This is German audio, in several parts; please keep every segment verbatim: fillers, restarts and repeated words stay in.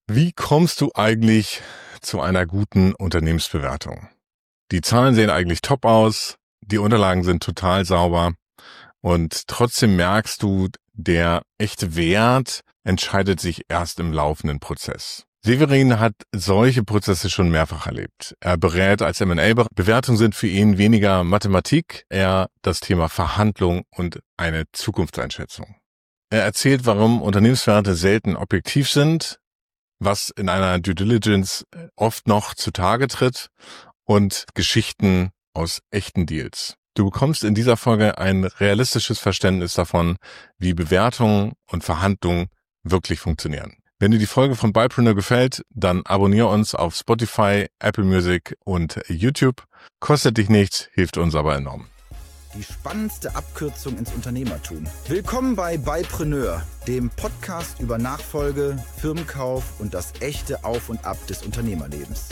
Wie kommst du eigentlich zu einer guten Unternehmensbewertung? Die Zahlen sehen eigentlich top aus, die Unterlagen sind total sauber und trotzdem merkst du, der echte Wert entscheidet sich erst im laufenden Prozess. Severin hat solche Prozesse schon mehrfach erlebt. Er berät als M und A. Bewertungen sind für ihn weniger Mathematik, eher das Thema Verhandlung und eine Zukunftseinschätzung. Er erzählt, warum Unternehmenswerte selten objektiv sind, was in einer Due Diligence oft noch zutage tritt und Geschichten aus echten Deals. Du bekommst in dieser Folge ein realistisches Verständnis davon, wie Bewertungen und Verhandlungen wirklich funktionieren. Wenn dir die Folge von Buypreneur gefällt, dann abonniere uns auf Spotify, Apple Music und YouTube. Kostet dich nichts, hilft uns aber enorm. Die spannendste Abkürzung ins Unternehmertum. Willkommen bei Buypreneur, dem Podcast über Nachfolge, Firmenkauf und das echte Auf und Ab des Unternehmerlebens.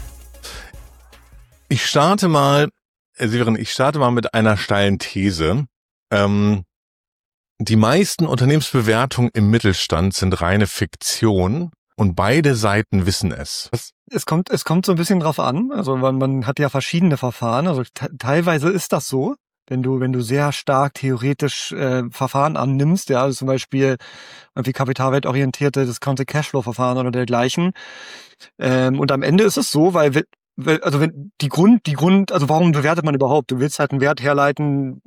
Ich starte mal, Severin, ich starte mal mit einer steilen These. Ähm, die meisten Unternehmensbewertungen im Mittelstand sind reine Fiktion und beide Seiten wissen es. Es, es kommt, es kommt so ein bisschen drauf an. Also man, man hat ja verschiedene Verfahren. Also te- teilweise ist das so. Wenn du, wenn du sehr stark theoretisch äh, Verfahren annimmst, ja, also zum Beispiel irgendwie kapitalwertorientierte Discounted Cashflow-Verfahren oder dergleichen. Ähm, und am Ende ist es so, weil, weil also wenn die Grund, die Grund, also warum bewertet man überhaupt? Du willst halt einen Wert herleiten,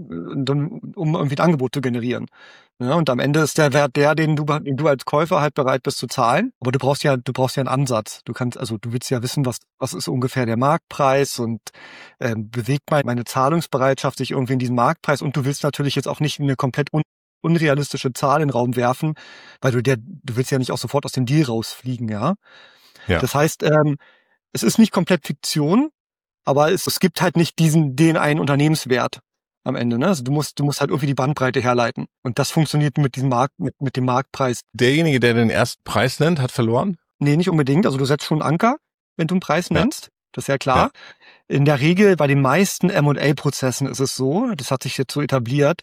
um irgendwie ein Angebot zu generieren. Ja, und am Ende ist der Wert der, den du, den du als Käufer halt bereit bist zu zahlen. Aber du brauchst ja, du brauchst ja einen Ansatz. Du kannst, also du willst ja wissen, was, was ist ungefähr der Marktpreis und ähm, bewegt mein, meine Zahlungsbereitschaft sich irgendwie in diesen Marktpreis. Und du willst natürlich jetzt auch nicht eine komplett un, unrealistische Zahl in den Raum werfen, weil du der, du willst ja nicht auch sofort aus dem Deal rausfliegen, ja. Ja. Das heißt, ähm, es ist nicht komplett Fiktion, aber es, es gibt halt nicht diesen, den einen Unternehmenswert am Ende, ne? Also du musst, du musst halt irgendwie die Bandbreite herleiten. Und das funktioniert mit diesem Markt, mit, mit dem Marktpreis. Derjenige, der den ersten Preis nennt, hat verloren? Nee, nicht unbedingt. Also du setzt schon Anker, wenn du einen Preis Ja. nennst. Das ist ja klar. Ja. In der Regel, bei den meisten M und A-Prozessen ist es so, das hat sich jetzt so etabliert,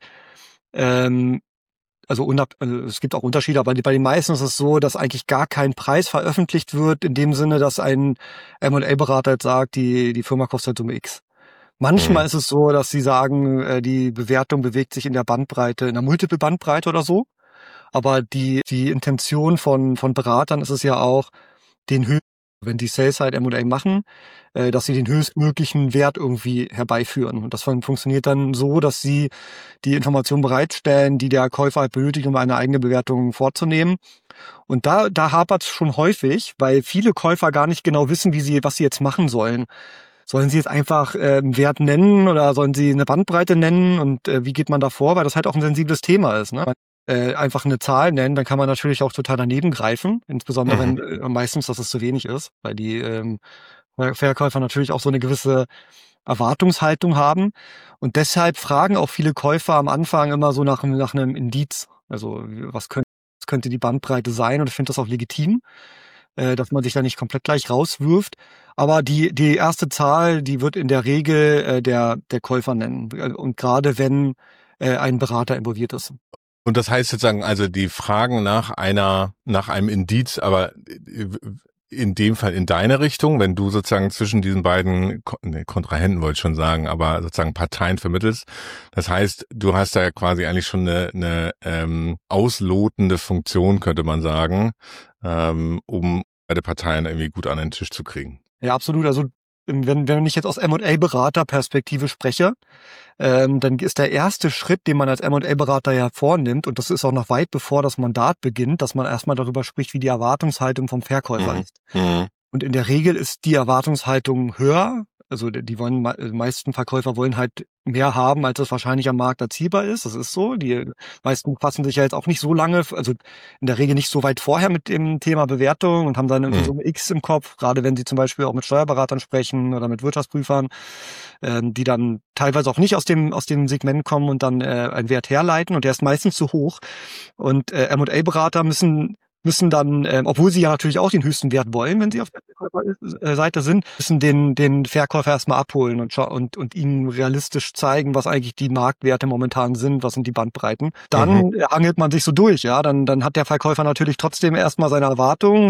ähm, also, unab- also es gibt auch Unterschiede, aber bei den meisten ist es so, dass eigentlich gar kein Preis veröffentlicht wird, in dem Sinne, dass ein M und A-Berater jetzt sagt, die, die Firma kostet Summe X. Manchmal Mhm. ist es so, dass sie sagen, äh, die Bewertung bewegt sich in der Bandbreite, in der Multiple-Bandbreite oder so. Aber die, die Intention von, von Beratern ist es ja auch, den höchsten, wenn die Sell-Side M und A machen, äh, dass sie den höchstmöglichen Wert irgendwie herbeiführen. Und das fun- funktioniert dann so, dass sie die Informationen bereitstellen, die der Käufer halt benötigt, um eine eigene Bewertung vorzunehmen. Und da, da hapert es schon häufig, weil viele Käufer gar nicht genau wissen, wie sie, was sie jetzt machen sollen. Sollen sie jetzt einfach äh, einen Wert nennen oder sollen sie eine Bandbreite nennen und äh, wie geht man da vor? Weil das halt auch ein sensibles Thema ist. Ne? Äh, einfach eine Zahl nennen, dann kann man natürlich auch total daneben greifen. Insbesondere Mhm. wenn äh, meistens, dass es zu wenig ist, weil die ähm, Verkäufer natürlich auch so eine gewisse Erwartungshaltung haben. Und deshalb fragen auch viele Käufer am Anfang immer so nach, nach einem Indiz. Also was könnte, was könnte die Bandbreite sein? Und ich finde das auch legitim, äh, dass man sich da nicht komplett gleich rauswirft. Aber die die erste Zahl, die wird in der Regel äh, der der Käufer nennen. Und gerade wenn äh, ein Berater involviert ist. Und das heißt sozusagen, also die Fragen nach einer, nach einem Indiz, aber in dem Fall in deine Richtung, wenn du sozusagen zwischen diesen beiden nee, Kontrahenten wollte ich schon sagen, aber sozusagen Parteien vermittelst. Das heißt, du hast da quasi eigentlich schon eine, eine ähm, auslotende Funktion, könnte man sagen, ähm, um beide Parteien irgendwie gut an den Tisch zu kriegen. Ja, absolut. Also wenn, wenn ich jetzt aus M und A-Berater-Perspektive spreche, ähm, dann ist der erste Schritt, den man als M und A-Berater ja vornimmt, und das ist auch noch weit bevor das Mandat beginnt, dass man erstmal darüber spricht, wie die Erwartungshaltung vom Verkäufer Mhm. ist. Mhm. Und in der Regel ist die Erwartungshaltung höher. Also die wollen, die meisten Verkäufer wollen halt mehr haben, als es wahrscheinlich am Markt erzielbar ist. Das ist so. Die meisten fassen sich ja jetzt auch nicht so lange, also in der Regel nicht so weit vorher mit dem Thema Bewertung und haben dann irgendwie Mhm. so ein X im Kopf, gerade wenn sie zum Beispiel auch mit Steuerberatern sprechen oder mit Wirtschaftsprüfern, ähm, die dann teilweise auch nicht aus dem aus dem Segment kommen und dann äh, einen Wert herleiten, und der ist meistens zu hoch. Und äh, M und A-Berater müssen müssen dann, ähm, obwohl sie ja natürlich auch den höchsten Wert wollen, wenn sie auf der Verkäuferseite sind, müssen den den Verkäufer erstmal abholen und, scha- und und ihnen realistisch zeigen, was eigentlich die Marktwerte momentan sind, was sind die Bandbreiten. Dann Mhm. hangelt man sich so durch, ja, dann dann hat der Verkäufer natürlich trotzdem erstmal seine Erwartungen,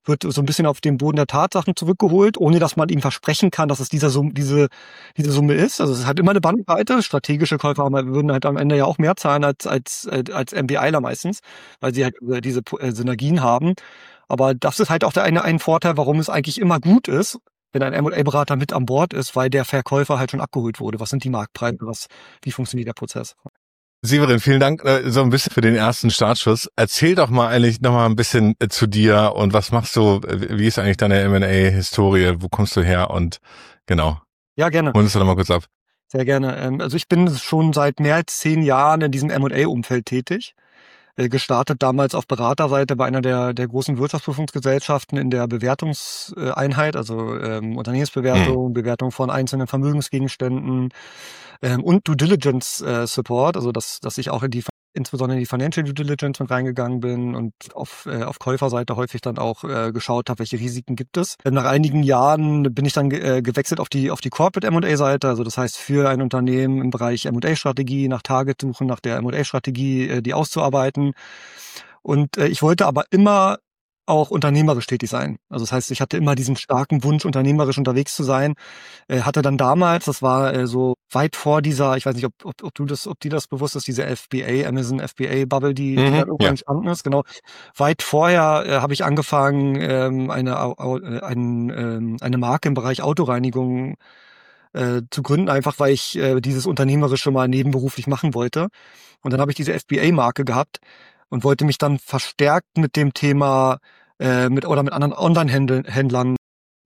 wird so ein bisschen auf den Boden der Tatsachen zurückgeholt, ohne dass man ihm versprechen kann, dass es dieser Summe, diese, diese Summe ist. Also es ist halt immer eine Bandbreite. Strategische Käufer haben, würden halt am Ende ja auch mehr zahlen als, als, als MBIler meistens, weil sie halt diese Synergien haben. Aber das ist halt auch der eine, ein Vorteil, warum es eigentlich immer gut ist, wenn ein M und A-Berater mit an Bord ist, weil der Verkäufer halt schon abgeholt wurde. Was sind die Marktpreise? Was, wie funktioniert der Prozess? Severin, vielen Dank äh, so ein bisschen für den ersten Startschuss. Erzähl doch mal eigentlich noch mal ein bisschen äh, zu dir und was machst du, äh, wie ist eigentlich deine M und A-Historie, wo kommst du her und genau. Ja, gerne. Hol uns doch mal kurz ab. Sehr gerne. Ähm, also ich bin schon seit mehr als zehn Jahren in diesem M und A-Umfeld tätig. Äh, gestartet damals auf Beraterseite bei einer der, der großen Wirtschaftsprüfungsgesellschaften in der Bewertungseinheit, also ähm, Unternehmensbewertung, hm. Bewertung von einzelnen Vermögensgegenständen, Ähm, und Due Diligence äh, Support, also dass, dass ich auch in die, insbesondere in die Financial Due Diligence mit reingegangen bin und auf, äh, auf Käuferseite häufig dann auch äh, geschaut habe, welche Risiken gibt es. Nach einigen Jahren bin ich dann ge- äh, gewechselt auf die, auf die Corporate M und A-Seite, also das heißt für ein Unternehmen im Bereich M und A-Strategie, nach Target suchen, nach der M und A-Strategie, äh, die auszuarbeiten. Und äh, ich wollte aber immer auch unternehmerisch tätig sein. Also das heißt, ich hatte immer diesen starken Wunsch, unternehmerisch unterwegs zu sein. Äh, hatte dann damals, das war äh, so weit vor dieser, ich weiß nicht, ob, ob, ob du das, ob dir das bewusst ist, diese F B A, Amazon F B A Bubble, die, mhm, die dann irgendwann ja. entstanden ist. Genau. Weit vorher äh, habe ich angefangen, ähm, eine, äh, ein, ähm, eine Marke im Bereich Autoreinigung äh, zu gründen, einfach weil ich äh, dieses unternehmerische mal nebenberuflich machen wollte. Und dann habe ich diese F B A-Marke gehabt und wollte mich dann verstärkt mit dem Thema äh, mit oder mit anderen Online-Händlern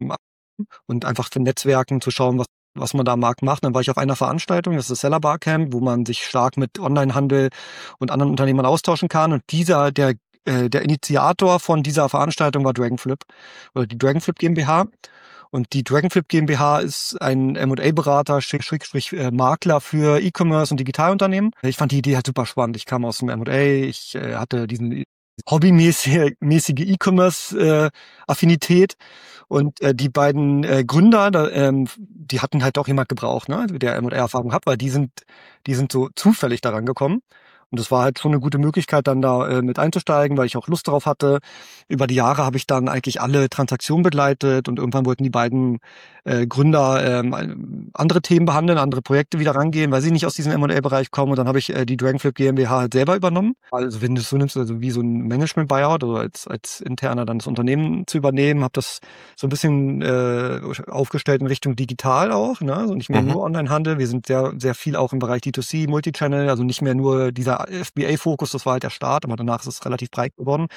und einfach für Netzwerken zu schauen, was was man da am Markt macht. Dann war ich auf einer Veranstaltung, das ist das Seller Barcamp, wo man sich stark mit Onlinehandel und anderen Unternehmern austauschen kann. Und dieser, der äh, der Initiator von dieser Veranstaltung war Dragonflip oder die Dragonflip GmbH. Und die Dragonflip GmbH ist ein M und A-Berater, Schrägstrich äh, Makler für E-Commerce und Digitalunternehmen. Ich fand die Idee halt super spannend. Ich kam aus dem M und A, ich äh, hatte diesen hobbymäßige mäßige E-Commerce-Affinität. Äh, und äh, die beiden äh, Gründer, da, ähm, die hatten halt auch jemand gebraucht, ne, der M und A-Erfahrung hat, weil die sind, die sind so zufällig daran gekommen. Und das war halt schon eine gute Möglichkeit, dann da äh, mit einzusteigen, weil ich auch Lust darauf hatte. Über die Jahre habe ich dann eigentlich alle Transaktionen begleitet und irgendwann wollten die beiden äh, Gründer ähm, andere Themen behandeln, andere Projekte wieder rangehen, weil sie nicht aus diesem M und A-Bereich kommen. Und dann habe ich äh, die Dragonflip GmbH halt selber übernommen. Also wenn du es so nimmst, also wie so ein Management-Buyout oder als, als interner dann das Unternehmen zu übernehmen, habe das so ein bisschen äh, aufgestellt in Richtung digital auch, ne? Also nicht mehr mhm. nur Onlinehandel. Wir sind sehr, sehr viel auch im Bereich D zwei C, Multichannel, also nicht mehr nur dieser F B A-Fokus, das war halt der Start, aber danach ist es relativ breit geworden.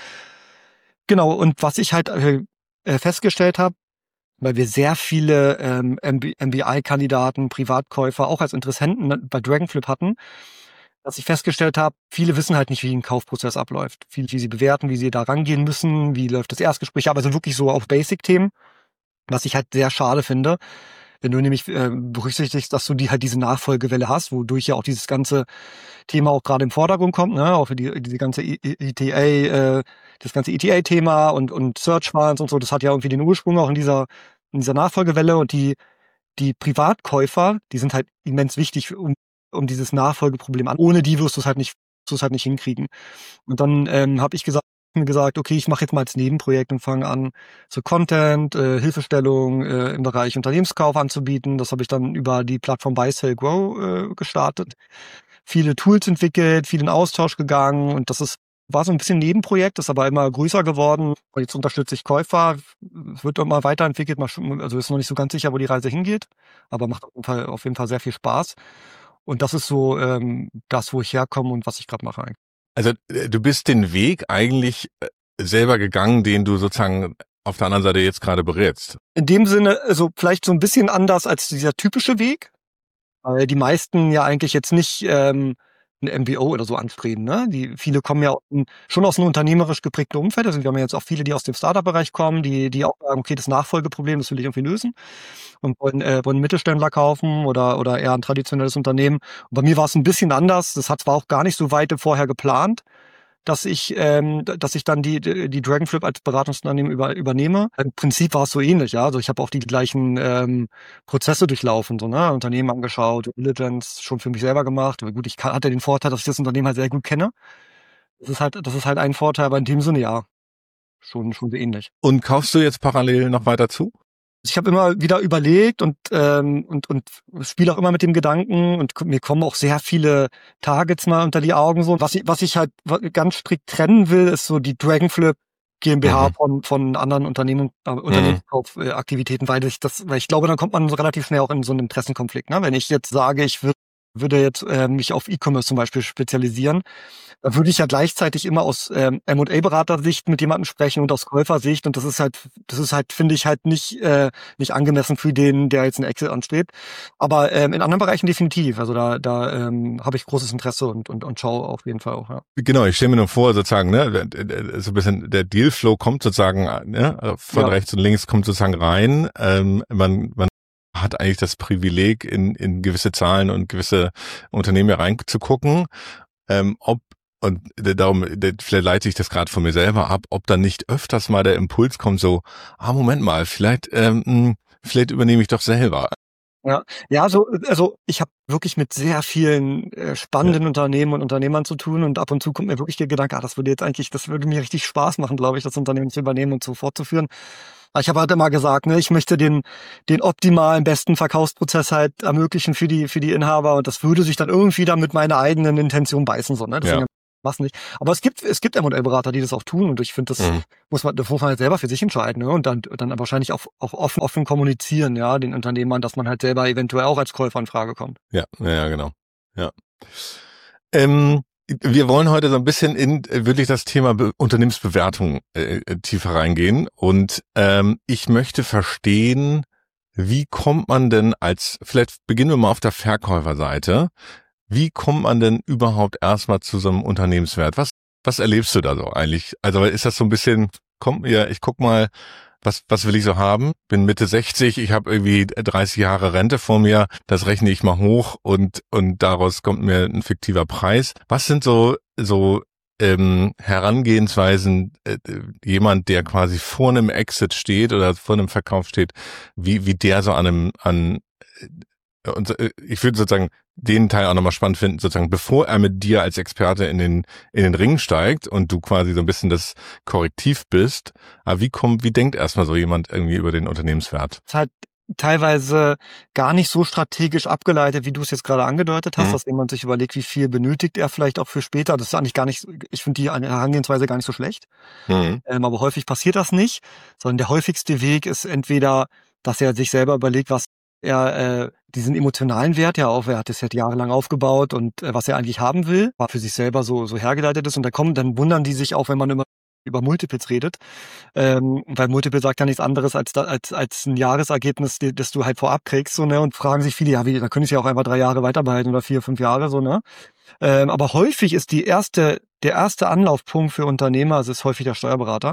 Genau, und was ich halt äh, festgestellt habe, weil wir sehr viele ähm, M B I-Kandidaten, Privatkäufer, auch als Interessenten bei Dragonflip hatten, dass ich festgestellt habe, viele wissen halt nicht, wie ein Kaufprozess abläuft. Viele, wie sie bewerten, wie sie da rangehen müssen, wie läuft das Erstgespräch ab, also wirklich so auf Basic-Themen, was ich halt sehr schade finde. Wenn du nämlich äh, berücksichtigst, dass du die halt diese Nachfolgewelle hast, wodurch ja auch dieses ganze Thema auch gerade im Vordergrund kommt, ne, auch für die diese ganze E T A, äh, das ganze E T A-Thema und und Search Warrants und so, das hat ja irgendwie den Ursprung auch in dieser in dieser Nachfolgewelle und die die Privatkäufer, die sind halt immens wichtig um um dieses Nachfolgeproblem an. Ohne die wirst du es halt nicht wirst du es halt nicht hinkriegen. Und dann ähm, habe ich gesagt mir gesagt, okay, ich mache jetzt mal als Nebenprojekt und fange an, so Content, äh, Hilfestellung äh, im Bereich Unternehmenskauf anzubieten. Das habe ich dann über die Plattform Buy, Sell, Grow äh, gestartet. Viele Tools entwickelt, viel in Austausch gegangen und das ist war so ein bisschen Nebenprojekt, ist aber immer größer geworden. Und jetzt unterstütze ich Käufer, wird immer weiterentwickelt, also ist noch nicht so ganz sicher, wo die Reise hingeht, aber macht auf jeden Fall, auf jeden Fall sehr viel Spaß. Und das ist so ähm, das, wo ich herkomme und was ich gerade mache eigentlich. Also du bist den Weg eigentlich selber gegangen, den du sozusagen auf der anderen Seite jetzt gerade berätst. In dem Sinne, also vielleicht so ein bisschen anders als dieser typische Weg, weil die meisten ja eigentlich jetzt nicht ähm, ein M B O oder so anstreben. Ne? Die viele kommen ja schon aus einem unternehmerisch geprägten Umfeld. Also wir haben ja jetzt auch viele, die aus dem Startup-Bereich kommen, die die auch sagen, okay, das Nachfolgeproblem, das will ich irgendwie lösen und wollen, äh, wollen Mittelständler kaufen oder oder eher ein traditionelles Unternehmen. Und bei mir war es ein bisschen anders. Das hat zwar auch gar nicht so weit vorher geplant, dass ich ähm, dass ich dann die die Dragonflip als Beratungsunternehmen über, übernehme. Im Prinzip war es so ähnlich, ja. Also ich habe auch die gleichen ähm, Prozesse durchlaufen, so ne, Unternehmen angeschaut, Due Diligence schon für mich selber gemacht. Aber gut, ich kann, hatte den Vorteil, dass ich das Unternehmen halt sehr gut kenne. Das ist halt das ist halt ein Vorteil, aber in dem Sinne ja. schon schon so ähnlich. Und kaufst du jetzt parallel noch weiter zu? Ich habe immer wieder überlegt und ähm, und und spiele auch immer mit dem Gedanken und mir kommen auch sehr viele Targets mal unter die Augen so. Was ich was ich halt ganz strikt trennen will, ist so die Dragonflip GmbH mhm. von von anderen Unternehmen äh, Unternehmenskaufaktivitäten, weil ich das, weil ich glaube, dann kommt man so relativ schnell auch in so einen Interessenkonflikt. Ne? Wenn ich jetzt sage, ich würde würde jetzt äh, mich auf E-Commerce zum Beispiel spezialisieren, dann würde ich ja gleichzeitig immer aus ähm, M und A-Beratersicht mit jemandem sprechen und aus Käufersicht, und das ist halt, das ist halt, finde ich halt nicht äh, nicht angemessen für den, der jetzt ein Exit anstrebt. Aber ähm, in anderen Bereichen definitiv. Also da da ähm, habe ich großes Interesse und und und schaue auf jeden Fall auch. Ja. Genau, ich stelle mir nur vor, sozusagen, ne, so ein bisschen der Dealflow kommt sozusagen, ne, von ja. rechts und links kommt sozusagen rein. Ähm, man man hat eigentlich das Privileg, in in gewisse Zahlen und gewisse Unternehmen reinzugucken, ähm, ob und darum, vielleicht leite ich das gerade von mir selber ab, ob dann nicht öfters mal der Impuls kommt, so, ah, Moment mal, vielleicht ähm, vielleicht übernehme ich doch selber. Ja, ja, so, also ich habe wirklich mit sehr vielen äh, spannenden ja. Unternehmen und Unternehmern zu tun, und ab und zu kommt mir wirklich der Gedanke, ah, das würde jetzt eigentlich, das würde mir richtig Spaß machen, glaube ich, das Unternehmen zu übernehmen und so fortzuführen. Ich habe halt immer gesagt, ne, ich möchte den den optimalen, besten Verkaufsprozess halt ermöglichen für die für die Inhaber, und das würde sich dann irgendwie dann mit meiner eigenen Intention beißen, so, ne? Deswegen ja. mach's nicht. Aber es gibt es gibt M und A-Berater, die das auch tun, und ich finde, das mhm. muss man das muss man halt selber für sich entscheiden, ne? Und dann dann wahrscheinlich auch auch offen offen kommunizieren, ja, den Unternehmern, dass man halt selber eventuell auch als Käufer in Frage kommt. Ja, ja, genau. Ja. Ähm, wir wollen heute so ein bisschen in wirklich das Thema Be- Unternehmensbewertung äh, tiefer reingehen, und ähm, ich möchte verstehen, wie kommt man denn als, vielleicht beginnen wir mal auf der Verkäuferseite, wie kommt man denn überhaupt erstmal zu so einem Unternehmenswert? Was was erlebst du da so eigentlich? Also ist das so ein bisschen, komm, ja, ich guck mal, was was will ich so haben? Bin Mitte sechzig, ich habe irgendwie dreißig Jahre Rente vor mir, das rechne ich mal hoch, und und daraus kommt mir ein fiktiver Preis. Was sind so so ähm, Herangehensweisen, äh, jemand, der quasi vor einem Exit steht oder vor einem Verkauf steht, wie wie der so an einem an äh, und äh, ich würde sozusagen den Teil auch nochmal spannend finden, sozusagen, bevor er mit dir als Experte in den in den Ring steigt und du quasi so ein bisschen das Korrektiv bist. Aber wie kommt, wie denkt erstmal so jemand irgendwie über den Unternehmenswert? Das ist halt teilweise gar nicht so strategisch abgeleitet, wie du es jetzt gerade angedeutet hast, mhm. dass jemand sich überlegt, wie viel benötigt er vielleicht auch für später. Das ist eigentlich gar nicht, ich finde die Herangehensweise gar nicht so schlecht. Mhm. Ähm, aber häufig passiert das nicht, sondern der häufigste Weg ist entweder, dass er sich selber überlegt, was er äh, diesen emotionalen Wert ja auch, er hat es ja jahrelang aufgebaut, und äh, was er eigentlich haben will, war für sich selber so so hergeleitet ist, und da kommen, dann wundern die sich auch, wenn man immer über Multiples redet, ähm, weil Multiple sagt ja nichts anderes als da, als als ein Jahresergebnis, das du halt vorab kriegst, so, ne, und fragen sich viele, ja, wie, da könnte ich ja auch einfach drei Jahre weiterbehalten oder vier, fünf Jahre, so, ne, ähm, aber häufig ist die erste der erste Anlaufpunkt für Unternehmer, also ist häufig der Steuerberater,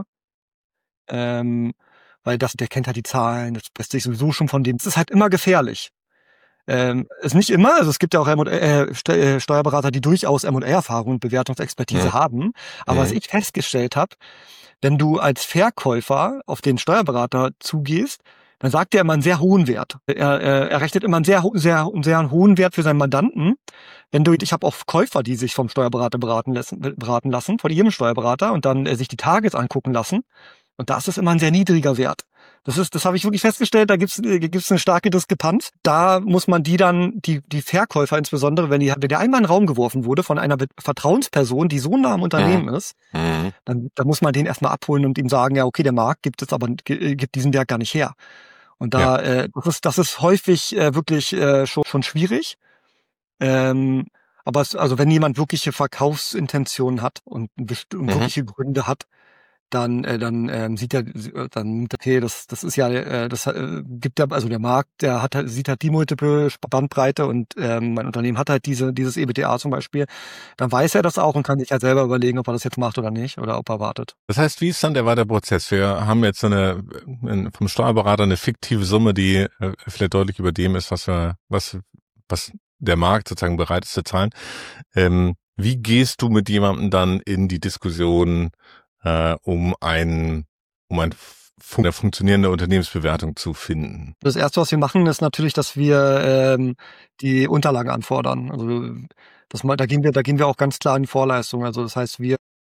ähm, weil das, der kennt halt die Zahlen, das lässt sich sowieso schon von dem. Das ist halt immer gefährlich. Ähm, ist nicht immer, also es gibt ja auch M und A, äh, Steuerberater, die durchaus M und A-Erfahrung und Bewertungsexpertise ja. haben. Aber ja. was ich festgestellt habe, wenn du als Verkäufer auf den Steuerberater zugehst, dann sagt er immer einen sehr hohen Wert. Er, er, er rechnet immer einen sehr, sehr, einen sehr hohen Wert für seinen Mandanten. Wenn du, ich habe auch Käufer, die sich vom Steuerberater beraten lassen, beraten lassen, von ihrem Steuerberater, und dann äh, sich die Targets angucken lassen. Und da ist es immer ein sehr niedriger Wert. Das ist, das habe ich wirklich festgestellt, da gibt's gibt's eine starke Diskrepanz. Da muss man die dann, die die Verkäufer insbesondere, wenn die wenn der einmal in den Raum geworfen wurde von einer Vertrauensperson, die so nah am Unternehmen mhm. ist, mhm. dann, dann muss man den erstmal abholen und ihm sagen, ja, okay, der Markt gibt es aber gibt diesen Wert gar nicht her. Und da ja. äh, das ist das ist häufig äh, wirklich äh, schon schon schwierig. Ähm, aber es, also wenn jemand wirkliche Verkaufsintentionen hat und, und mhm. wirkliche Gründe hat, dann äh, dann ähm, sieht er dann okay, das das ist ja äh, das äh, gibt ja, also der Markt, der hat halt, sieht halt die Multiple Bandbreite, und ähm, mein Unternehmen hat halt diese dieses E B T A zum Beispiel, dann weiß er das auch und kann sich halt selber überlegen, ob er das jetzt macht oder nicht, oder ob er wartet. Das heißt, wie ist dann der weitere Prozess? Wir haben jetzt so eine vom Steuerberater eine fiktive Summe, die äh, vielleicht deutlich über dem ist, was wir was was der Markt sozusagen bereit ist zu zahlen. Ähm, wie gehst du mit jemandem dann in die Diskussion, Uh, um ein, um ein fun- eine funktionierende Unternehmensbewertung zu finden? Das Erste, was wir machen, ist natürlich, dass wir ähm, die Unterlagen anfordern. Also das mal, da gehen wir, da gehen wir auch ganz klar in die Vorleistung. Also das heißt, wir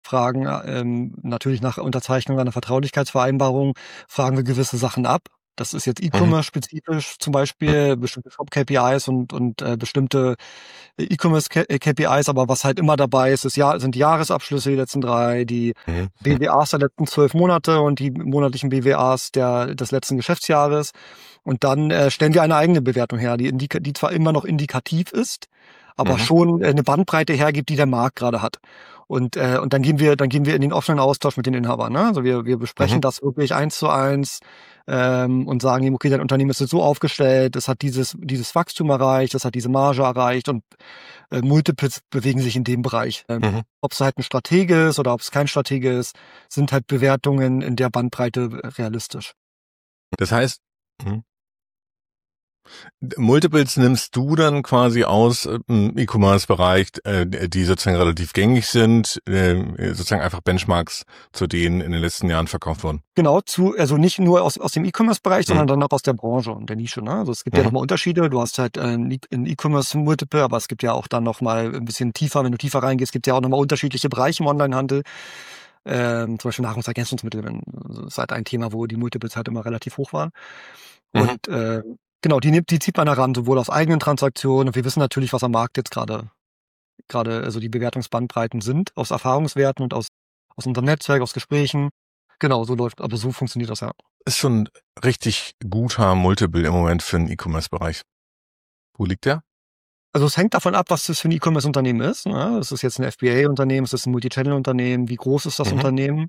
fragen ähm, natürlich nach Unterzeichnung einer Vertraulichkeitsvereinbarung, fragen wir gewisse Sachen ab. Das ist jetzt E-Commerce-spezifisch, zum Beispiel bestimmte Shop-K P Is und und äh, bestimmte E-Commerce-K P Is, aber was halt immer dabei ist, ist ja, sind die Jahresabschlüsse, die letzten drei, die Mhm. B W As der letzten zwölf Monate und die monatlichen B W As der des letzten Geschäftsjahres. Und dann äh, stellen wir eine eigene Bewertung her, die, indika- die zwar immer noch indikativ ist, aber Mhm. schon äh, eine Bandbreite hergibt, die der Markt gerade hat. Und äh, und dann gehen wir dann gehen wir in den offenen Austausch mit den Inhabern. Ne? Also wir wir besprechen Mhm. das wirklich eins zu eins ähm, und sagen ihm, okay, dein Unternehmen ist jetzt so aufgestellt, es hat dieses dieses Wachstum erreicht, es hat diese Marge erreicht und äh, Multiples bewegen sich in dem Bereich. Ähm, Mhm. ob es halt ein Stratege ist oder ob es kein Stratege ist, sind halt Bewertungen in der Bandbreite äh, realistisch. Das heißt, mhm. Multiples nimmst du dann quasi aus äh, im E-Commerce-Bereich, äh, die sozusagen relativ gängig sind, äh, sozusagen einfach Benchmarks zu denen in den letzten Jahren verkauft wurden. Genau, zu, also nicht nur aus, aus dem E-Commerce-Bereich, sondern Mhm. dann auch aus der Branche und der Nische. Ne? Also es gibt ja Mhm. nochmal Unterschiede. Du hast halt äh, ein E- ein E-Commerce-Multiple, aber es gibt ja auch dann nochmal ein bisschen tiefer, wenn du tiefer reingehst, gibt ja auch nochmal unterschiedliche Bereiche im Onlinehandel. Ähm, zum Beispiel Nahrungsergänzungsmittel, wenn- das ist halt ein Thema, wo die Multiples halt immer relativ hoch waren. Mhm. Und äh, genau, die nimmt, die zieht man heran, sowohl aus eigenen Transaktionen und wir wissen natürlich, was am Markt jetzt gerade gerade also die Bewertungsbandbreiten sind, aus Erfahrungswerten und aus, aus unserem Netzwerk, aus Gesprächen. Genau, so läuft, aber so funktioniert das ja. Ist schon richtig guter Multiple im Moment für den E-Commerce-Bereich. Wo liegt der? Also es hängt davon ab, was das für ein E-Commerce-Unternehmen ist. Ne? Ist es jetzt ein F B A-Unternehmen, ist es ein Multichannel-Unternehmen, wie groß ist das Mhm. Unternehmen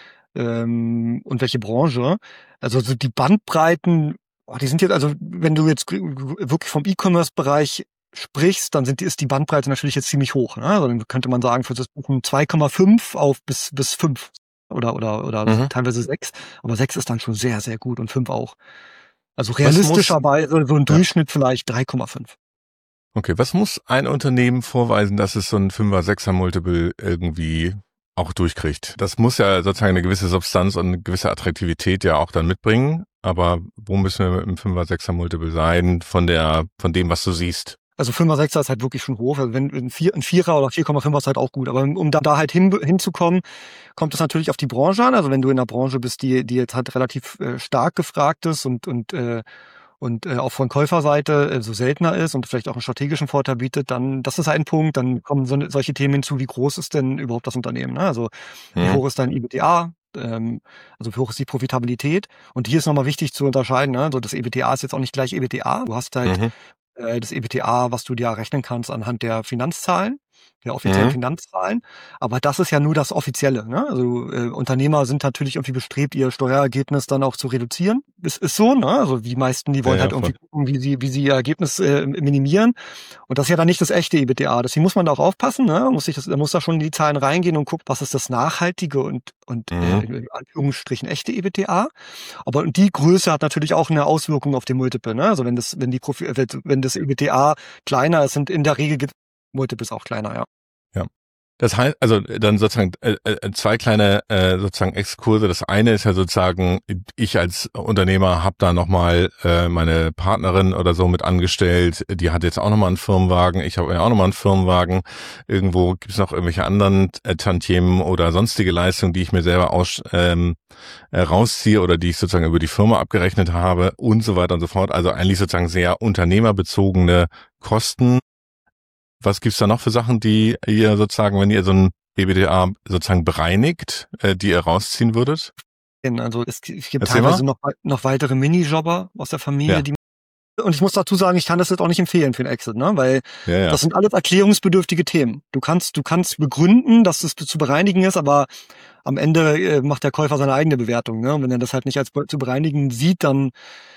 ähm, und welche Branche. Also so die Bandbreiten, oh, die sind jetzt, also wenn du jetzt g- g- wirklich vom E-Commerce-Bereich sprichst, dann sind die, ist die Bandbreite natürlich jetzt ziemlich hoch. Ne? Also dann könnte man sagen, für das Buchen zwei Komma fünf auf bis bis fünf oder oder oder Mhm. teilweise sechs. Aber sechs ist dann schon sehr, sehr gut und fünf auch. Also Was muss, realistischerweise so ein ja, Durchschnitt vielleicht drei Komma fünf. okay, was muss ein Unternehmen vorweisen, dass es so ein Fünfer, Sechser Multiple irgendwie auch durchkriegt? Das muss ja sozusagen eine gewisse Substanz und eine gewisse Attraktivität ja auch dann mitbringen. Aber wo müssen wir mit einem Fünfer, Sechser Multiple sein von der, von dem, was du siehst? Also Fünfer, Sechser ist halt wirklich schon hoch. Also wenn ein, Vier, ein Vierer oder vier Komma fünf ist halt auch gut. Aber um da, da halt hin, hinzukommen, kommt es natürlich auf die Branche an. Also wenn du in einer Branche bist, die, die jetzt halt relativ äh, stark gefragt ist und, und, äh, und äh, auch von Käuferseite äh, so seltener ist und vielleicht auch einen strategischen Vorteil bietet, dann, das ist ein Punkt, dann kommen so, solche Themen hinzu, wie groß ist denn überhaupt das Unternehmen? Ne? Also wie Mhm. hoch ist dein EBITDA? Ähm, also wie hoch ist die Profitabilität? Und hier ist nochmal wichtig zu unterscheiden. Ne? Also das EBITDA ist jetzt auch nicht gleich EBITDA. Du hast halt Mhm. das EBITDA, was du dir rechnen kannst anhand der Finanzzahlen, der offiziellen Mhm. Finanzzahlen. Aber das ist ja nur das Offizielle. Ne? Also äh, Unternehmer sind natürlich irgendwie bestrebt, ihr Steuerergebnis dann auch zu reduzieren. Es ist so, ne? Also die meisten, die wollen Ja, halt ja, irgendwie voll. gucken, wie sie, wie sie ihr Ergebnis äh, minimieren. Und das ist ja dann nicht das echte EBITDA. Deswegen muss man da auch aufpassen, ne? Man muss sich das, da muss da schon in die Zahlen reingehen und gucken, was ist das nachhaltige und, und Mhm. äh, in Anführungsstrichen echte EBITDA. Aber und die Größe hat natürlich auch eine Auswirkung auf den Multiple. Ne? Also wenn das, wenn die Profi, wenn das EBITDA kleiner ist, sind in der Regel gibt Multiples auch kleiner, ja. Ja. Das heißt, also dann sozusagen äh, äh, zwei kleine äh, sozusagen Exkurse. Das eine ist ja sozusagen, ich als Unternehmer habe da nochmal äh, meine Partnerin oder so mit angestellt, die hat jetzt auch nochmal einen Firmenwagen, ich habe ja auch nochmal einen Firmenwagen. Irgendwo gibt es noch irgendwelche anderen äh, Tantiemen oder sonstige Leistungen, die ich mir selber aus, ähm, äh, rausziehe oder die ich sozusagen über die Firma abgerechnet habe und so weiter und so fort. Also eigentlich sozusagen sehr unternehmerbezogene Kosten. Was gibt's da noch für Sachen, die ihr sozusagen, wenn ihr so ein EBITDA sozusagen bereinigt, äh, die ihr rausziehen würdet? Also es gibt Erzähl teilweise mal. noch, noch weitere Minijobber aus der Familie, Ja. die und ich muss dazu sagen, ich kann das jetzt auch nicht empfehlen für einen Exit, ne? Weil Ja, ja. das sind alles erklärungsbedürftige Themen. Du kannst, du kannst begründen, dass es zu bereinigen ist, aber am Ende äh, macht der Käufer seine eigene Bewertung, ne? Und wenn er das halt nicht als be- zu bereinigen sieht, dann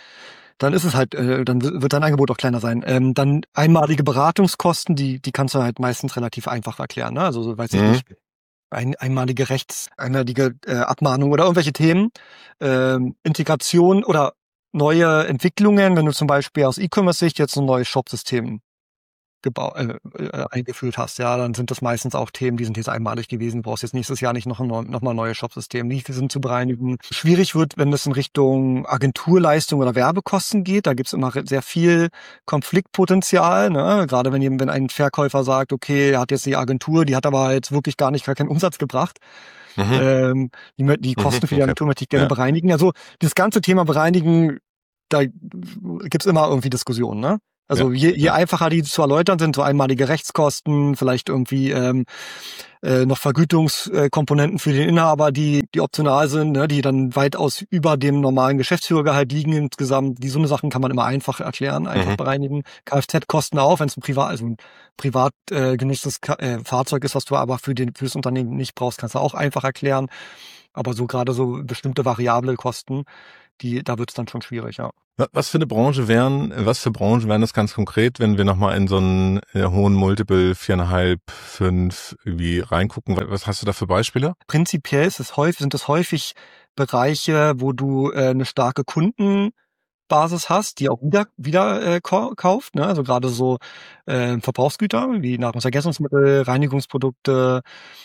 dann ist es halt, äh, dann w- wird dein Angebot auch kleiner sein. Ähm, dann einmalige Beratungskosten, die die kannst du halt meistens relativ einfach erklären, ne? Also so, weiß ich Mhm. nicht, ein, einmalige Rechts, einmalige äh, Abmahnung oder irgendwelche Themen, ähm, Integration oder neue Entwicklungen, wenn du zum Beispiel aus E-Commerce-Sicht jetzt ein neues Shop-System gebau- äh, äh, eingeführt hast, ja, dann sind das meistens auch Themen, die sind jetzt einmalig gewesen. Du brauchst jetzt nächstes Jahr nicht noch ein neu, noch mal ein neues Shopsystem. Die sind zu bereinigen. Schwierig wird, wenn es in Richtung Agenturleistung oder Werbekosten geht. Da gibt's immer re- sehr viel Konfliktpotenzial, ne? Gerade wenn, jemand- wenn ein Verkäufer sagt, okay, er hat jetzt die Agentur, die hat aber jetzt wirklich gar nicht gar keinen Umsatz gebracht. Mhm. Ähm, die, mö- die Kosten Mhm, für die okay. Agentur möchte ich gerne Ja. bereinigen. Also das ganze Thema bereinigen, da gibt's immer irgendwie Diskussionen, ne? Also je, je ja. einfacher die zu erläutern sind, so einmalige Rechtskosten, vielleicht irgendwie ähm, äh, noch Vergütungskomponenten für den Inhaber, die die optional sind, ne, die dann weitaus über dem normalen Geschäftsführergehalt liegen insgesamt. Die so eine Sachen kann man immer einfach erklären, einfach Mhm. bereinigen. Kfz-Kosten auch, wenn es ein privat, also ein privat äh, genutztes Ka- äh, Fahrzeug ist, was du aber für den fürs Unternehmen nicht brauchst, kannst du auch einfach erklären. Aber so gerade so bestimmte variable Kosten, die da wird's dann schon schwierig, ja. Wa- Was für eine Branche wären, was für Branchen wären das ganz konkret, wenn wir nochmal in so einen äh, hohen Multiple viereinhalb, fünf irgendwie reingucken? Wa- Was hast du da für Beispiele? Prinzipiell ist es häufig, sind es häufig Bereiche, wo du äh, eine starke Kundenbasis hast, die auch wieder wieder äh, kau- kauft, ne? Also gerade so äh, Verbrauchsgüter wie Nahrungsergänzungsmittel, Reinigungsprodukte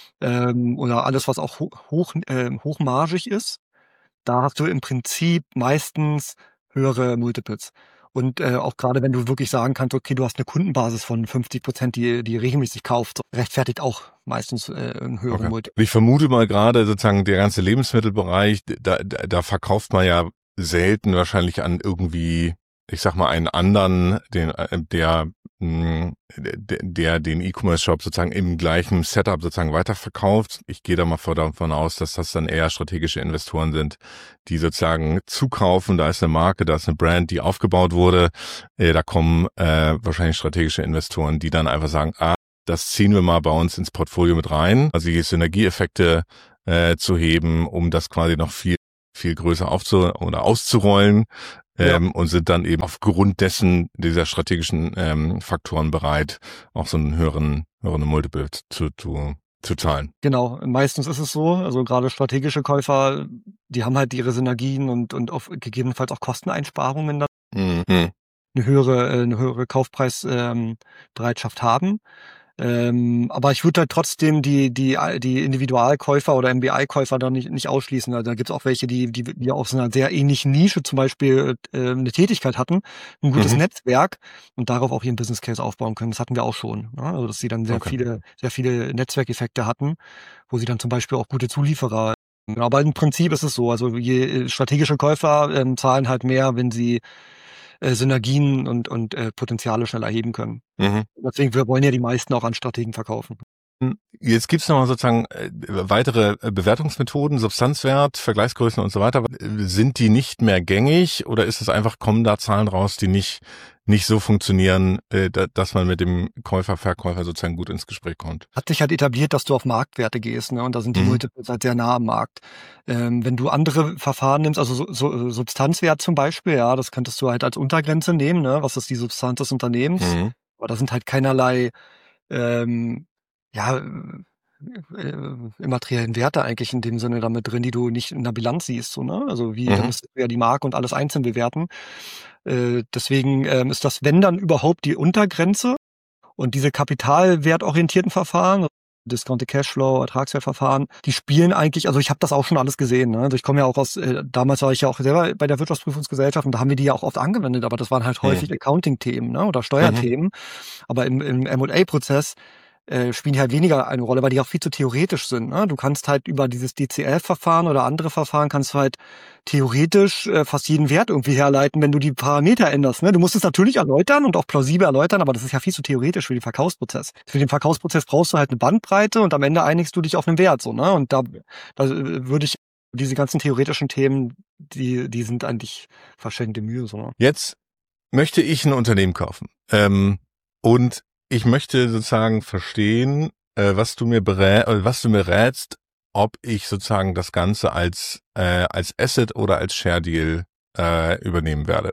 ähm, oder alles, was auch ho hoch äh, hochmargig ist. Da hast du im Prinzip meistens höhere Multiples. Und äh, auch gerade wenn du wirklich sagen kannst, okay, du hast eine Kundenbasis von fünfzig Prozent, die die regelmäßig kauft, rechtfertigt auch meistens äh, einen höheren Okay. Multiple. Ich vermute mal gerade sozusagen der ganze Lebensmittelbereich, da, da, da verkauft man ja selten wahrscheinlich an irgendwie, ich sag mal, einen anderen, den, äh, der, mh, der, der den E-Commerce-Shop sozusagen im gleichen Setup sozusagen weiterverkauft. Ich gehe da mal vor- davon aus, dass das dann eher strategische Investoren sind, die sozusagen zukaufen. Da ist eine Marke, da ist eine Brand, die aufgebaut wurde. Äh, da kommen äh, wahrscheinlich strategische Investoren, die dann einfach sagen, ah, das ziehen wir mal bei uns ins Portfolio mit rein, also die Synergieeffekte äh, zu heben, um das quasi noch viel viel größer aufzu oder auszurollen, ähm, und sind dann eben aufgrund dessen dieser strategischen ähm, Faktoren bereit, auch so einen höheren höheren Multiple zu zu zu zahlen. Genau, meistens ist es so, also gerade strategische Käufer, die haben halt ihre Synergien und und auf gegebenenfalls auch Kosteneinsparungen dann Mhm. eine höhere äh, eine höhere Kaufpreisbereitschaft ähm, Bereitschaft haben. Ähm, aber ich würde halt trotzdem die die die Individualkäufer oder M B I-Käufer da nicht nicht ausschließen. Also da gibt's auch welche, die die die aus einer sehr ähnlichen Nische zum Beispiel äh, eine Tätigkeit hatten, ein gutes Mhm. Netzwerk und darauf auch ihren Business Case aufbauen können. Das hatten wir auch schon. Ne? Also dass sie dann sehr Okay. viele sehr viele Netzwerkeffekte hatten, wo sie dann zum Beispiel auch gute Zulieferer. Genau, aber im Prinzip ist es so. Also je strategische Käufer ähm, zahlen halt mehr, wenn sie äh, Synergien und und äh, Potenziale schneller heben können. Mhm. Deswegen wir wollen ja die meisten auch an Strategen verkaufen. Jetzt gibt's nochmal sozusagen äh, weitere äh, Bewertungsmethoden, Substanzwert, Vergleichsgrößen und so weiter. Sind die nicht mehr gängig oder ist es einfach, kommen da Zahlen raus, die nicht nicht so funktionieren, äh, da, dass man mit dem Käufer, Verkäufer sozusagen gut ins Gespräch kommt? Hat sich halt etabliert, dass du auf Marktwerte gehst, ne? Und da sind die Mhm. Multiples halt sehr nah am Markt. Ähm, wenn du andere Verfahren nimmst, also so, so, Substanzwert zum Beispiel, ja, das könntest du halt als Untergrenze nehmen, ne? Was ist die Substanz des Unternehmens? Mhm. Aber da sind halt keinerlei ähm, ja, äh, äh, immateriellen Werte eigentlich in dem Sinne damit drin, die du nicht in der Bilanz siehst, so, ne? Also wie, Mhm. da müsstest du ja die Marke und alles einzeln bewerten. Äh, deswegen ähm, ist das, wenn dann überhaupt, die Untergrenze. Und diese kapitalwertorientierten Verfahren, Discounted Cashflow, Ertragswertverfahren, die spielen eigentlich, also ich habe das auch schon alles gesehen. Ne? Also ich komme ja auch aus, äh, damals war ich ja auch selber bei der Wirtschaftsprüfungsgesellschaft und da haben wir die ja auch oft angewendet, aber das waren halt häufig Mhm. Accounting-Themen, ne? Oder Steuerthemen. Aber im, im M und A-Prozess äh, spielen die halt weniger eine Rolle, weil die auch viel zu theoretisch sind. Ne? Du kannst halt über dieses D C F-Verfahren oder andere Verfahren kannst du halt theoretisch äh, fast jeden Wert irgendwie herleiten, wenn du die Parameter änderst. Ne? Du musst es natürlich erläutern und auch plausibel erläutern, aber das ist ja viel zu theoretisch für den Verkaufsprozess. Für den Verkaufsprozess brauchst du halt eine Bandbreite und am Ende einigst du dich auf einen Wert. So, ne? Und da, da äh, würde ich diese ganzen theoretischen Themen, die die sind eigentlich verschenkte Mühe. So, ne? Jetzt möchte ich ein Unternehmen kaufen. Ähm, und ich möchte sozusagen verstehen, äh, was du mir berät, äh, was du mir rätst, ob ich sozusagen das Ganze als äh, als Asset oder als Share Deal äh, übernehmen werde.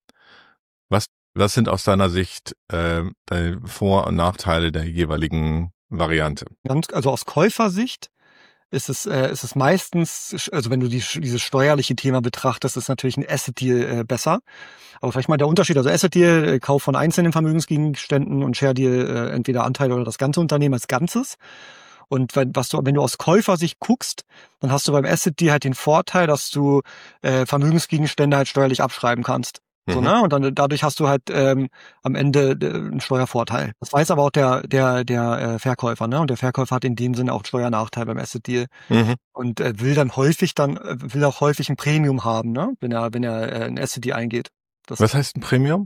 Was was sind aus deiner Sicht äh, deine Vor- und Nachteile der jeweiligen Variante? Ganz, also aus Käufersicht ist es, äh, ist es meistens, also wenn du die, dieses steuerliche Thema betrachtest, ist natürlich ein Asset Deal äh, besser. Aber vielleicht mal der Unterschied, also Asset Deal, äh, Kauf von einzelnen Vermögensgegenständen und Share Deal, äh, entweder Anteile oder das ganze Unternehmen als Ganzes. Und wenn, was du, wenn du aus Käufersicht guckst, dann hast du beim Asset Deal halt den Vorteil, dass du äh, Vermögensgegenstände halt steuerlich abschreiben kannst. So, Mhm. ne? Und dann dadurch hast du halt ähm, am Ende äh, einen Steuervorteil. Das weiß aber auch der der der äh, Verkäufer, ne? Und der Verkäufer hat in dem Sinne auch einen Steuernachteil beim Asset Deal Mhm. und äh, will dann häufig dann äh, will auch häufig ein Premium haben, ne? Wenn er wenn er äh, ein Asset Deal eingeht. Das, Was heißt ein Premium?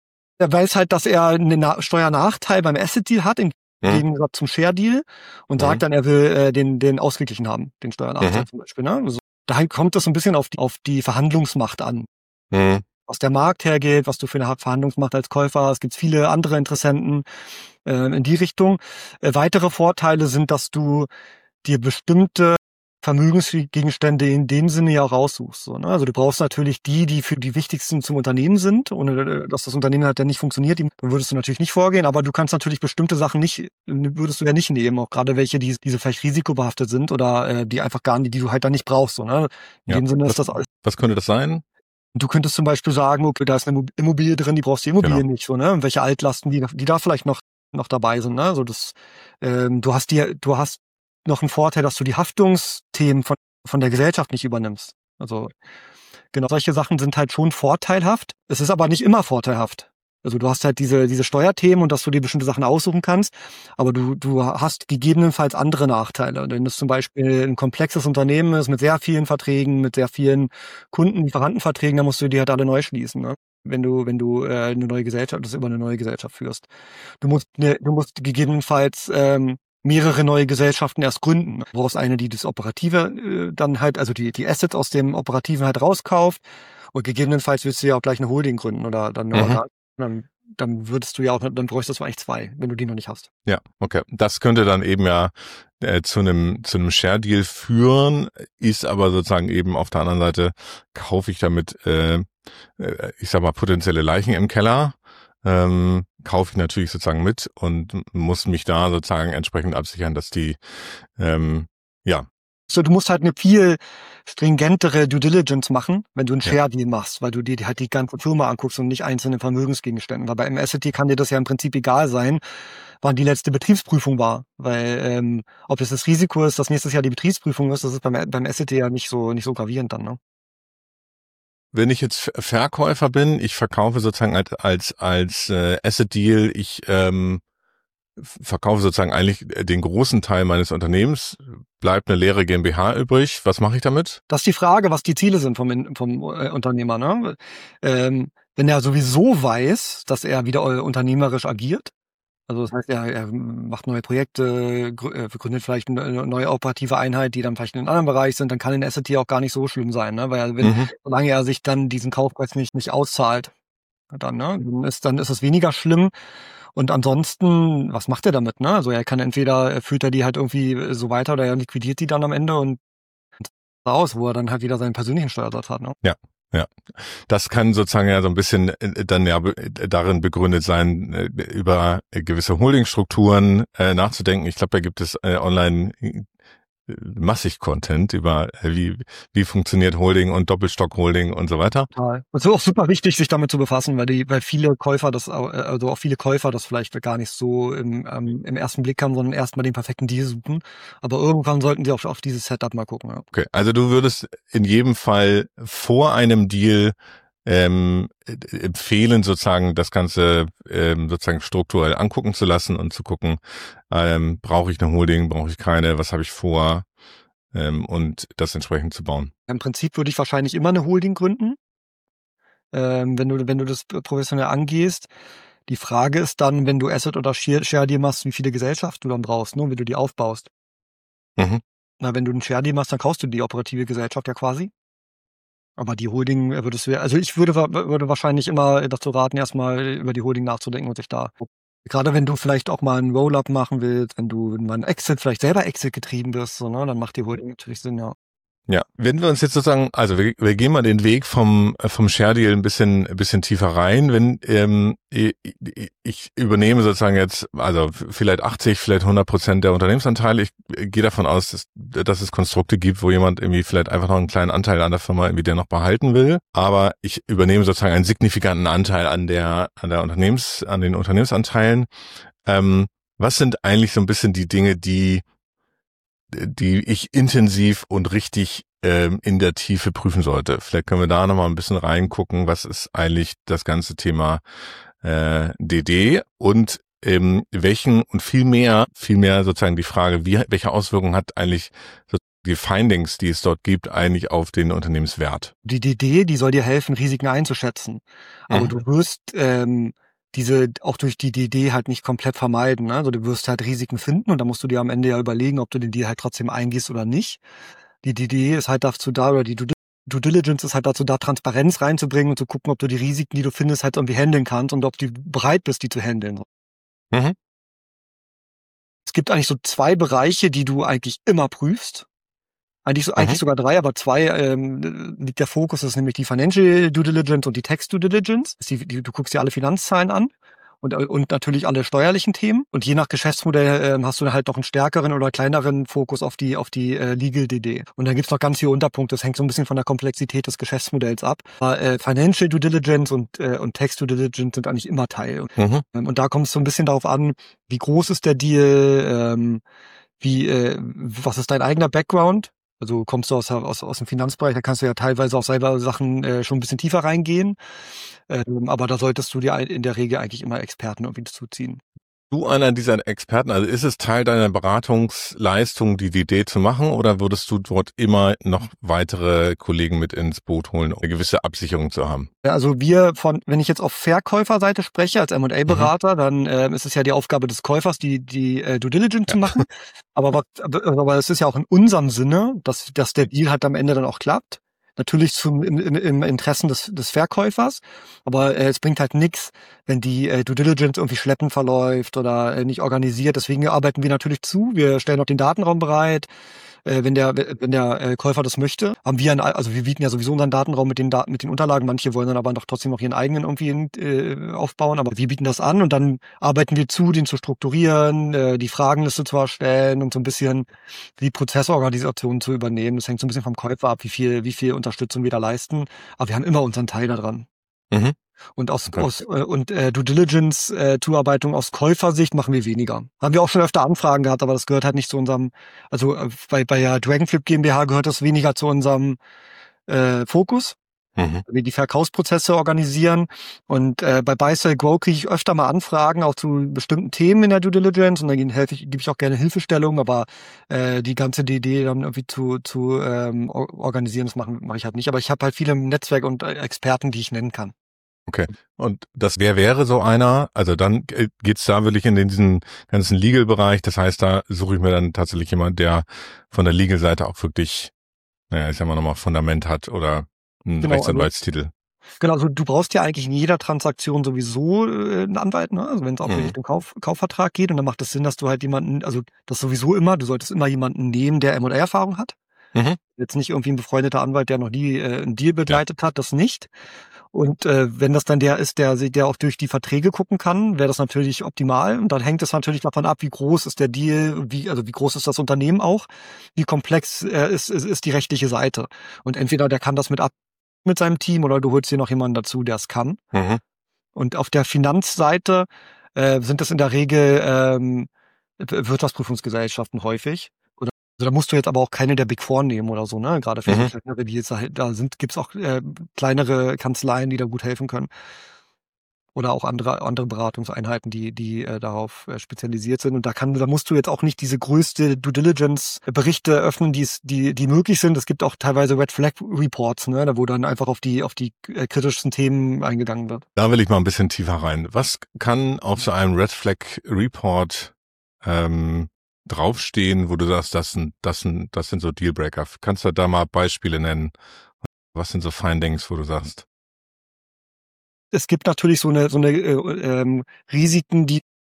er weiß halt, dass er einen Na- Steuernachteil beim Asset Deal hat im Mhm. Gegensatz zum Share Deal und Mhm. sagt dann, er will äh, den den ausgeglichen haben, den Steuernachteil Mhm. zum Beispiel, ne? Also, da kommt es so ein bisschen auf die auf die Verhandlungsmacht an. Mhm. Was der Markt hergeht, was du für eine Verhandlungsmacht als Käufer hast. Es gibt viele andere Interessenten äh, in die Richtung. Äh, weitere Vorteile sind, dass du dir bestimmte Vermögensgegenstände in dem Sinne ja auch raussuchst. So, ne? Also du brauchst natürlich die, die für die wichtigsten zum Unternehmen sind. Ohne äh, dass das Unternehmen halt dann nicht funktioniert, die, dann würdest du natürlich nicht vorgehen. Aber du kannst natürlich bestimmte Sachen nicht, würdest du ja nicht nehmen. Auch gerade welche, die diese vielleicht risikobehaftet sind oder äh, die einfach gar nicht, die du halt dann nicht brauchst. So, ne? In Ja. dem Sinne Was, ist das alles. was könnte das sein? Du könntest zum Beispiel sagen, okay, da ist eine Immobilie drin, die brauchst du Immobilie Genau. nicht, so, ne? Und welche Altlasten, die, die da vielleicht noch, noch dabei sind, ne? Also das, ähm, du hast dir, du hast noch einen Vorteil, dass du die Haftungsthemen von, von der Gesellschaft nicht übernimmst. Also, genau, solche Sachen sind halt schon vorteilhaft. Es ist aber nicht immer vorteilhaft. Also du hast halt diese, diese Steuerthemen und dass du dir bestimmte Sachen aussuchen kannst, aber du, du hast gegebenenfalls andere Nachteile. Wenn es zum Beispiel ein komplexes Unternehmen ist mit sehr vielen Verträgen, mit sehr vielen Kunden, Lieferantenverträgen, dann musst du die halt alle neu schließen, ne? Wenn du, wenn du äh, eine neue Gesellschaft, das über eine neue Gesellschaft führst. Du musst, ne, du musst gegebenenfalls ähm, mehrere neue Gesellschaften erst gründen. Du brauchst eine, die das Operative äh, dann halt, also die, die Assets aus dem Operativen halt rauskauft und gegebenenfalls willst du ja auch gleich eine Holding gründen oder dann eine Mhm. Organ. Dann, dann würdest du ja auch, dann bräuchtest du eigentlich zwei, wenn du die noch nicht hast. Ja, okay. Das könnte dann eben ja äh, zu einem zu einem Share Deal führen, ist aber sozusagen eben auf der anderen Seite kaufe ich damit, äh, äh, ich sag mal, potenzielle Leichen im Keller, ähm, kaufe ich natürlich sozusagen mit und muss mich da sozusagen entsprechend absichern, dass die, ähm, ja. So, du musst halt eine viel stringentere Due Diligence machen, wenn du einen Ja. Share Deal machst, weil du dir halt die ganze Firma anguckst und nicht einzelne Vermögensgegenstände. Weil beim Asset Deal kann dir das ja im Prinzip egal sein, wann die letzte Betriebsprüfung war. Weil ähm, ob es das Risiko ist, dass nächstes Jahr die Betriebsprüfung ist, das ist beim, beim Asset Deal ja nicht so nicht so gravierend dann, ne? Wenn ich jetzt Verkäufer bin, ich verkaufe sozusagen als als, als äh, Asset Deal, ich ähm, verkaufe sozusagen eigentlich den großen Teil meines Unternehmens, bleibt eine leere GmbH übrig. Was mache ich damit? Das ist die Frage, was die Ziele sind vom, vom äh, Unternehmer, ne? Ähm, wenn er sowieso weiß, dass er wieder äh, unternehmerisch agiert, also das heißt, er, er macht neue Projekte, grü- äh, gründet vielleicht eine neue operative Einheit, die dann vielleicht in einem anderen Bereich sind, dann kann ein Asset Deal auch gar nicht so schlimm sein, ne? Weil wenn, Mhm. solange er sich dann diesen Kaufpreis nicht, nicht auszahlt, dann, ne, dann ist, dann ist es weniger schlimm. Und ansonsten, was macht er damit, ne? Also er kann entweder, äh, führt er die halt irgendwie so weiter oder er liquidiert die dann am Ende und raus, wo er dann halt wieder seinen persönlichen Steuersatz hat, ne? Ja, ja. Das kann sozusagen ja so ein bisschen äh, dann ja be- darin begründet sein, äh, über äh, gewisse Holdingstrukturen äh, nachzudenken. Ich glaube, da gibt es äh, online äh, massig Content über äh, wie wie funktioniert Holding und Doppelstock-Holding und so weiter. Total. Es ist auch super wichtig, sich damit zu befassen, weil die, weil viele Käufer das, au- äh, also auch viele Käufer das vielleicht gar nicht so im, ähm, im ersten Blick haben, sondern erstmal den perfekten Deal suchen. Aber irgendwann sollten sie auch auf dieses Setup mal gucken, ja. Okay, also du würdest in jedem Fall vor einem Deal ähm, äh, empfehlen, sozusagen das Ganze ähm, sozusagen strukturell angucken zu lassen und zu gucken, ähm, brauche ich eine Holding, brauche ich keine, was habe ich vor, ähm, und das entsprechend zu bauen. Im Prinzip würde ich wahrscheinlich immer eine Holding gründen, ähm, wenn du, wenn du das professionell angehst. Die Frage ist dann, wenn du Asset oder Share Share Deal machst, wie viele Gesellschaften du dann brauchst, ne, und wie du die aufbaust. Mhm. Na, wenn du einen Share Deal machst, dann kaufst du die operative Gesellschaft ja quasi. Aber die Holding äh, würdest du, also ich würde, wa- würde wahrscheinlich immer dazu raten, erstmal über die Holding nachzudenken und sich da, gerade wenn du vielleicht auch mal einen Roll-Up machen willst, wenn du mal ein Exit, vielleicht selber Exit getrieben bist, so, ne, dann macht die Holding natürlich Sinn, ja. Ja, wenn wir uns jetzt sozusagen, also wir, wir gehen mal den Weg vom vom Share Deal ein bisschen ein bisschen tiefer rein. Wenn ähm, ich, ich übernehme sozusagen jetzt, also vielleicht achtzig, vielleicht hundert Prozent der Unternehmensanteile. Ich gehe davon aus, dass, dass es Konstrukte gibt, wo jemand irgendwie vielleicht einfach noch einen kleinen Anteil an der Firma irgendwie der noch behalten will. Aber ich übernehme sozusagen einen signifikanten Anteil an der an der Unternehmens an den Unternehmensanteilen. Ähm, was sind eigentlich so ein bisschen die Dinge, die die ich intensiv und richtig ähm, in der Tiefe prüfen sollte? Vielleicht können wir da nochmal ein bisschen reingucken, was ist eigentlich das ganze Thema äh, D D und ähm, welchen und viel mehr, viel mehr sozusagen die Frage, wie welche Auswirkungen hat eigentlich so die Findings, die es dort gibt, eigentlich auf den Unternehmenswert? Die D D, die soll dir helfen, Risiken einzuschätzen. Aber Mhm. du wirst ähm, diese auch durch die D D halt nicht komplett vermeiden. Ne? Also du wirst halt Risiken finden und da musst du dir am Ende ja überlegen, ob du den Deal halt trotzdem eingehst oder nicht. Die D D ist halt dazu da, oder die Due Due Diligence ist halt dazu da, Transparenz reinzubringen und zu gucken, ob du die Risiken, die du findest, halt irgendwie handeln kannst und ob du bereit bist, die zu handeln. Mhm. Es gibt eigentlich so zwei Bereiche, die du eigentlich immer prüfst. Eigentlich, so, Mhm. eigentlich sogar drei, aber zwei ähm, liegt der Fokus, das ist nämlich die Financial Due Diligence und die Tax Due Diligence. Das ist die, die, du guckst dir alle Finanzzahlen an und, und natürlich alle steuerlichen Themen. Und je nach Geschäftsmodell ähm, hast du halt noch einen stärkeren oder kleineren Fokus auf die auf die äh, Legal D D. Und dann gibt's noch ganz viele Unterpunkte. Das hängt so ein bisschen von der Komplexität des Geschäftsmodells ab. Aber, äh, Financial Due Diligence und, äh, und Tax Due Diligence sind eigentlich immer Teil. Mhm. Ähm, und da kommt es so ein bisschen darauf an, wie groß ist der Deal, ähm, wie äh, was ist dein eigener Background? Also kommst du aus, aus, aus dem Finanzbereich, da kannst du ja teilweise auch selber Sachen äh, schon ein bisschen tiefer reingehen. Ähm, aber da solltest du dir in der Regel eigentlich immer Experten irgendwie zuziehen. Du einer dieser Experten, also ist es Teil deiner Beratungsleistung, die D D zu machen, oder würdest du dort immer noch weitere Kollegen mit ins Boot holen, um eine gewisse Absicherung zu haben? Ja, also wir von, wenn ich jetzt auf Verkäuferseite spreche, als M und A-Berater, mhm. dann äh, ist es ja die Aufgabe des Käufers, die die äh, Due Diligence ja. zu machen. Aber, aber, aber es ist ja auch in unserem Sinne, dass, dass der Deal halt am Ende dann auch klappt. Natürlich zum, im, im Interessen des, des Verkäufers, aber äh, es bringt halt nichts, wenn die äh, Due Diligence irgendwie schleppend verläuft oder äh, nicht organisiert. Deswegen arbeiten wir natürlich zu. Wir stellen auch den Datenraum bereit, äh, wenn der wenn der äh, Käufer das möchte. Haben wir, ein, also wir bieten ja sowieso unseren Datenraum mit den Daten, mit den Unterlagen. Manche wollen dann aber doch trotzdem noch ihren eigenen irgendwie äh, aufbauen. Aber wir bieten das an und dann arbeiten wir zu, den zu strukturieren, äh, die Fragenliste zu erstellen und so ein bisschen die Prozessorganisation zu übernehmen. Das hängt so ein bisschen vom Käufer ab, wie viel wie viel Unterstützung wir da leisten. Aber wir haben immer unseren Teil daran. Mhm. Und aus, okay. aus äh, und äh, Due Diligence äh, Zuarbeitung aus Käufersicht machen wir weniger. Haben wir auch schon öfter Anfragen gehabt, aber das gehört halt nicht zu unserem, also äh, bei bei der Dragonflip GmbH gehört das weniger zu unserem äh, Fokus. Mhm. Wir die Verkaufsprozesse organisieren und äh, bei Buy Sell Grow kriege ich öfter mal Anfragen auch zu bestimmten Themen in der Due Diligence und dann helfe ich, gebe ich auch gerne Hilfestellung, aber äh, die ganze D D dann irgendwie zu zu ähm, organisieren, das mache mach ich halt nicht. Aber ich habe halt viele im Netzwerk und äh, Experten, die ich nennen kann. Okay. Und das wer wäre so einer? Also dann geht's da wirklich in diesen ganzen Legal-Bereich. Das heißt, da suche ich mir dann tatsächlich jemanden, der von der Legal-Seite auch wirklich, naja, ich sag mal nochmal Fundament hat oder einen genau, Rechtsanwaltstitel. Also, genau, also du brauchst ja eigentlich in jeder Transaktion sowieso äh, einen Anwalt, ne? Also wenn es auch mhm. Richtung Kauf, Kaufvertrag geht und dann macht es Sinn, dass du halt jemanden, also das sowieso immer, du solltest immer jemanden nehmen, der M und A-Erfahrung hat. Mhm. Jetzt nicht irgendwie ein befreundeter Anwalt, der noch nie äh, einen Deal begleitet ja. hat, das nicht. Und äh, wenn das dann der ist, der der auch durch die Verträge gucken kann, wäre das natürlich optimal. Und dann hängt es natürlich davon ab, wie groß ist der Deal, wie also wie groß ist das Unternehmen auch, wie komplex äh, ist, ist ist die rechtliche Seite. Und entweder der kann das mit ab mit seinem Team oder du holst dir noch jemanden dazu, der es kann. Mhm. Und auf der Finanzseite äh, sind das in der Regel ähm, Wirtschaftsprüfungsgesellschaften häufig. Also da musst du jetzt aber auch keine der Big Four nehmen oder so, ne? Gerade für mhm. kleinere, die jetzt da sind, gibt's auch äh, kleinere Kanzleien, die da gut helfen können. Oder auch andere andere Beratungseinheiten, die die äh, darauf äh, spezialisiert sind. Und da kann, da musst du jetzt auch nicht diese größte Due Diligence Berichte öffnen, die die die möglich sind. Es gibt auch teilweise Red Flag Reports, ne, da wo dann einfach auf die auf die äh, kritischsten Themen eingegangen wird. Da will ich mal ein bisschen tiefer rein. Was kann auf so einem Red Flag Report ähm, draufstehen, wo du sagst, das sind, das sind, das sind so Dealbreaker? Kannst du da mal Beispiele nennen? Was sind so Findings, wo du sagst? Es gibt natürlich so eine, so eine äh, ähm, Risiken, die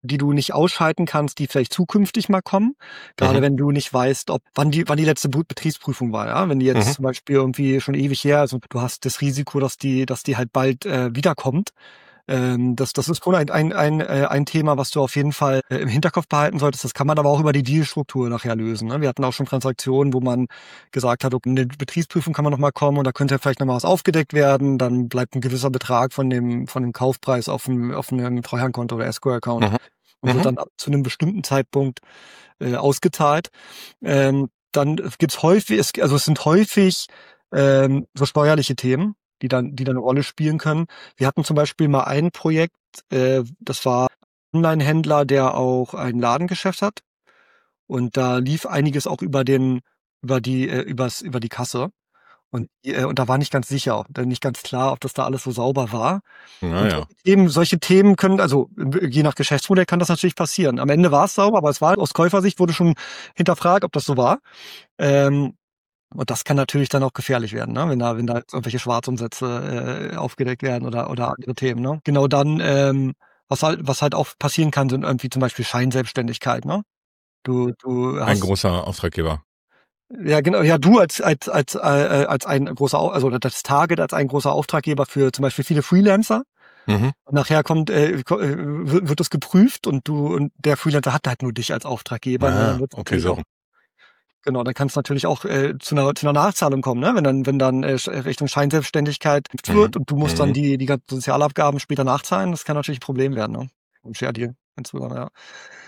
die du nicht ausschalten kannst, die vielleicht zukünftig mal kommen. Gerade Mhm. wenn du nicht weißt, ob wann die wann die letzte Bu- Betriebsprüfung war. Ja? Wenn die jetzt Mhm. zum Beispiel irgendwie schon ewig her ist und du hast das Risiko, dass die dass die halt bald äh, wiederkommt. Ähm, das, das ist schon ein, ein, ein, äh, ein Thema, was du auf jeden Fall äh, im Hinterkopf behalten solltest. Das kann man aber auch über die Dealstruktur nachher lösen. Ne? Wir hatten auch schon Transaktionen, wo man gesagt hat, okay, eine Betriebsprüfung kann man nochmal kommen und da könnte vielleicht nochmal was aufgedeckt werden. Dann bleibt ein gewisser Betrag von dem, von dem Kaufpreis auf einem, auf einem Treuhandkonto oder Escrow-Account Mhm. und wird Mhm. dann ab zu einem bestimmten Zeitpunkt äh, ausgezahlt. Ähm, dann gibt's häufig, es, also es sind häufig ähm, so steuerliche Themen, die dann, die dann eine Rolle spielen können. Wir hatten zum Beispiel mal ein Projekt, äh, das war ein Online-Händler, der auch ein Ladengeschäft hat. Und da lief einiges auch über den, über die, äh, übers, über die Kasse. Und, äh, und da war nicht ganz sicher, da nicht ganz klar, ob das da alles so sauber war. Und Naja. solche Themen, solche Themen können, also je nach Geschäftsmodell kann das natürlich passieren. Am Ende war es sauber, aber es war aus Käufersicht wurde schon hinterfragt, ob das so war. Ähm, und das kann natürlich dann auch gefährlich werden, ne? Wenn da, wenn da jetzt irgendwelche Schwarzumsätze äh, aufgedeckt werden oder oder andere Themen, ne? Genau dann, ähm, was halt, was halt auch passieren kann, sind irgendwie zum Beispiel Scheinselbstständigkeit, ne? Du, du Ein hast großer Auftraggeber. ja genau, ja du als als als äh, als ein großer, Au- also das Target als ein großer Auftraggeber für zum Beispiel viele Freelancer. Mhm. Und nachher kommt, äh, ko- äh, wird wird das geprüft und du und der Freelancer hat halt nur dich als Auftraggeber. Ne? Ah, Dann wird's okay, natürlich so. auch Genau, dann kann es natürlich auch äh, zu einer zu einer Nachzahlung kommen, ne? Wenn dann wenn dann äh, sch- Richtung Scheinselbstständigkeit Mhm. wird und du musst dann Mhm. die die ganzen Sozialabgaben später nachzahlen, das kann natürlich ein Problem werden, ne? Ein Share Deal insbesondere, ja.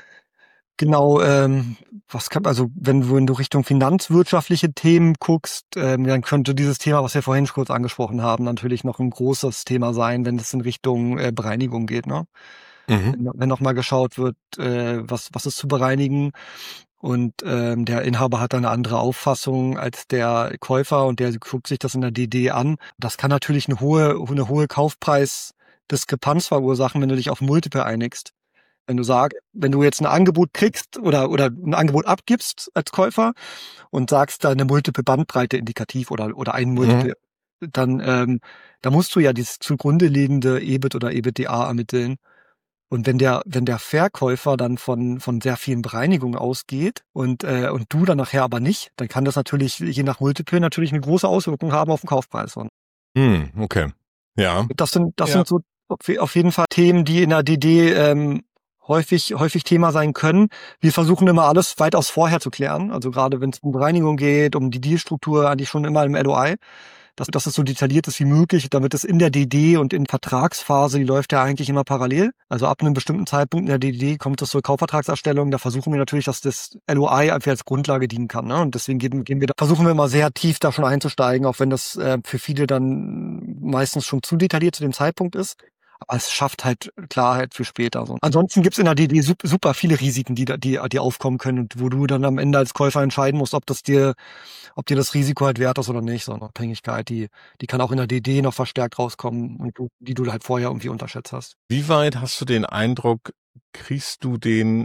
Genau, ähm, was kann also wenn du wenn du Richtung finanzwirtschaftliche Themen guckst, ähm, dann könnte dieses Thema, was wir vorhin kurz angesprochen haben, natürlich noch ein großes Thema sein, wenn es in Richtung äh, Bereinigung geht, ne? Mhm. Wenn, wenn noch mal geschaut wird, äh, was was ist zu bereinigen und ähm, der Inhaber hat eine andere Auffassung als der Käufer und der guckt sich das in der D D an. Das kann natürlich eine hohe eine hohe Kaufpreisdiskrepanz verursachen, wenn du dich auf Multiple einigst. Wenn du sagst, wenn du jetzt ein Angebot kriegst oder oder ein Angebot abgibst als Käufer und sagst da eine Multiple Bandbreite indikativ oder oder ein Mhm. Multiple, dann ähm, da musst du ja dieses zugrunde liegende E B I T oder EBITDA ermitteln. Und wenn der, wenn der Verkäufer dann von, von sehr vielen Bereinigungen ausgeht und, äh, und du dann nachher aber nicht, dann kann das natürlich, je nach Multiple, natürlich eine große Auswirkung haben auf den Kaufpreis. Und Hm, okay. Ja. das sind, das Ja. sind so auf auf jeden Fall Themen, die in der D D ähm, häufig, häufig Thema sein können. Wir versuchen immer alles weitaus vorher zu klären. Also gerade wenn es um Bereinigung geht, um die Dealstruktur, eigentlich schon immer im L O I. Dass, dass es so detailliert ist wie möglich, damit es in der D D und in Vertragsphase, die läuft ja eigentlich immer parallel. Also ab einem bestimmten Zeitpunkt in der D D kommt es zur Kaufvertragserstellung. Da versuchen wir natürlich, dass das L O I einfach als Grundlage dienen kann. Ne? Und deswegen gehen, gehen wir da, versuchen wir immer sehr tief da schon einzusteigen, auch wenn das äh, für viele dann meistens schon zu detailliert zu dem Zeitpunkt ist. Aber es schafft halt Klarheit für später. So. Ansonsten gibt's in der D D super, super viele Risiken, die, da- die, die aufkommen können und wo du dann am Ende als Käufer entscheiden musst, ob das dir, ob dir das Risiko halt wert ist oder nicht. So eine Abhängigkeit, die, die kann auch in der D D noch verstärkt rauskommen und du, die du halt vorher irgendwie unterschätzt hast. Wie weit hast du den Eindruck, kriegst du den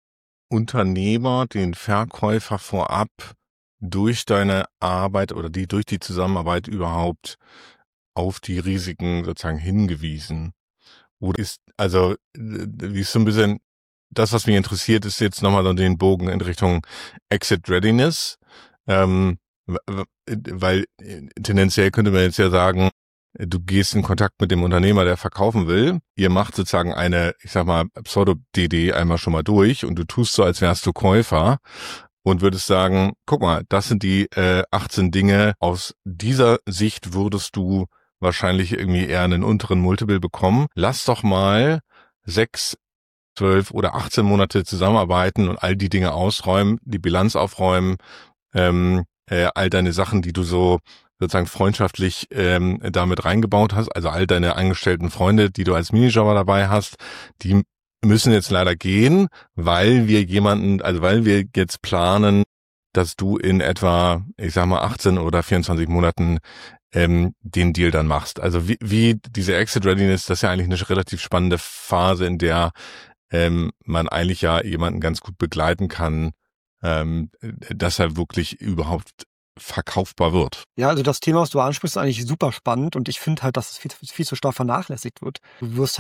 Unternehmer, den Verkäufer vorab durch deine Arbeit oder die durch die Zusammenarbeit überhaupt auf die Risiken sozusagen hingewiesen? Oder ist, also, äh, wie ist so ein bisschen, das, was mich interessiert, ist jetzt nochmal so den Bogen in Richtung Exit Readiness, ähm, w- w- weil äh, tendenziell könnte man jetzt ja sagen, äh, du gehst in Kontakt mit dem Unternehmer, der verkaufen will. Ihr macht sozusagen eine, ich sag mal, Pseudo-D D einmal schon mal durch und du tust so, als wärst du Käufer und würdest sagen, guck mal, das sind die äh, achtzehn Dinge. Aus dieser Sicht würdest du wahrscheinlich irgendwie eher einen unteren Multiple bekommen. Lass doch mal sechs, zwölf oder achtzehn Monate zusammenarbeiten und all die Dinge ausräumen, die Bilanz aufräumen, ähm, äh, all deine Sachen, die du so sozusagen freundschaftlich ähm, damit reingebaut hast, also all deine angestellten Freunde, die du als Minijobber dabei hast, die müssen jetzt leider gehen, weil wir jemanden, also weil wir jetzt planen, dass du in etwa, ich sag mal, achtzehn oder vierundzwanzig Monaten ähm, den Deal dann machst. Also wie, wie diese Exit Readiness, das ist ja eigentlich eine relativ spannende Phase, in der ähm, man eigentlich ja jemanden ganz gut begleiten kann, ähm, dass er wirklich überhaupt verkaufbar wird. Ja, also das Thema, was du ansprichst, ist eigentlich super spannend und ich finde halt, dass es viel, viel zu stark vernachlässigt wird. Du wirst halt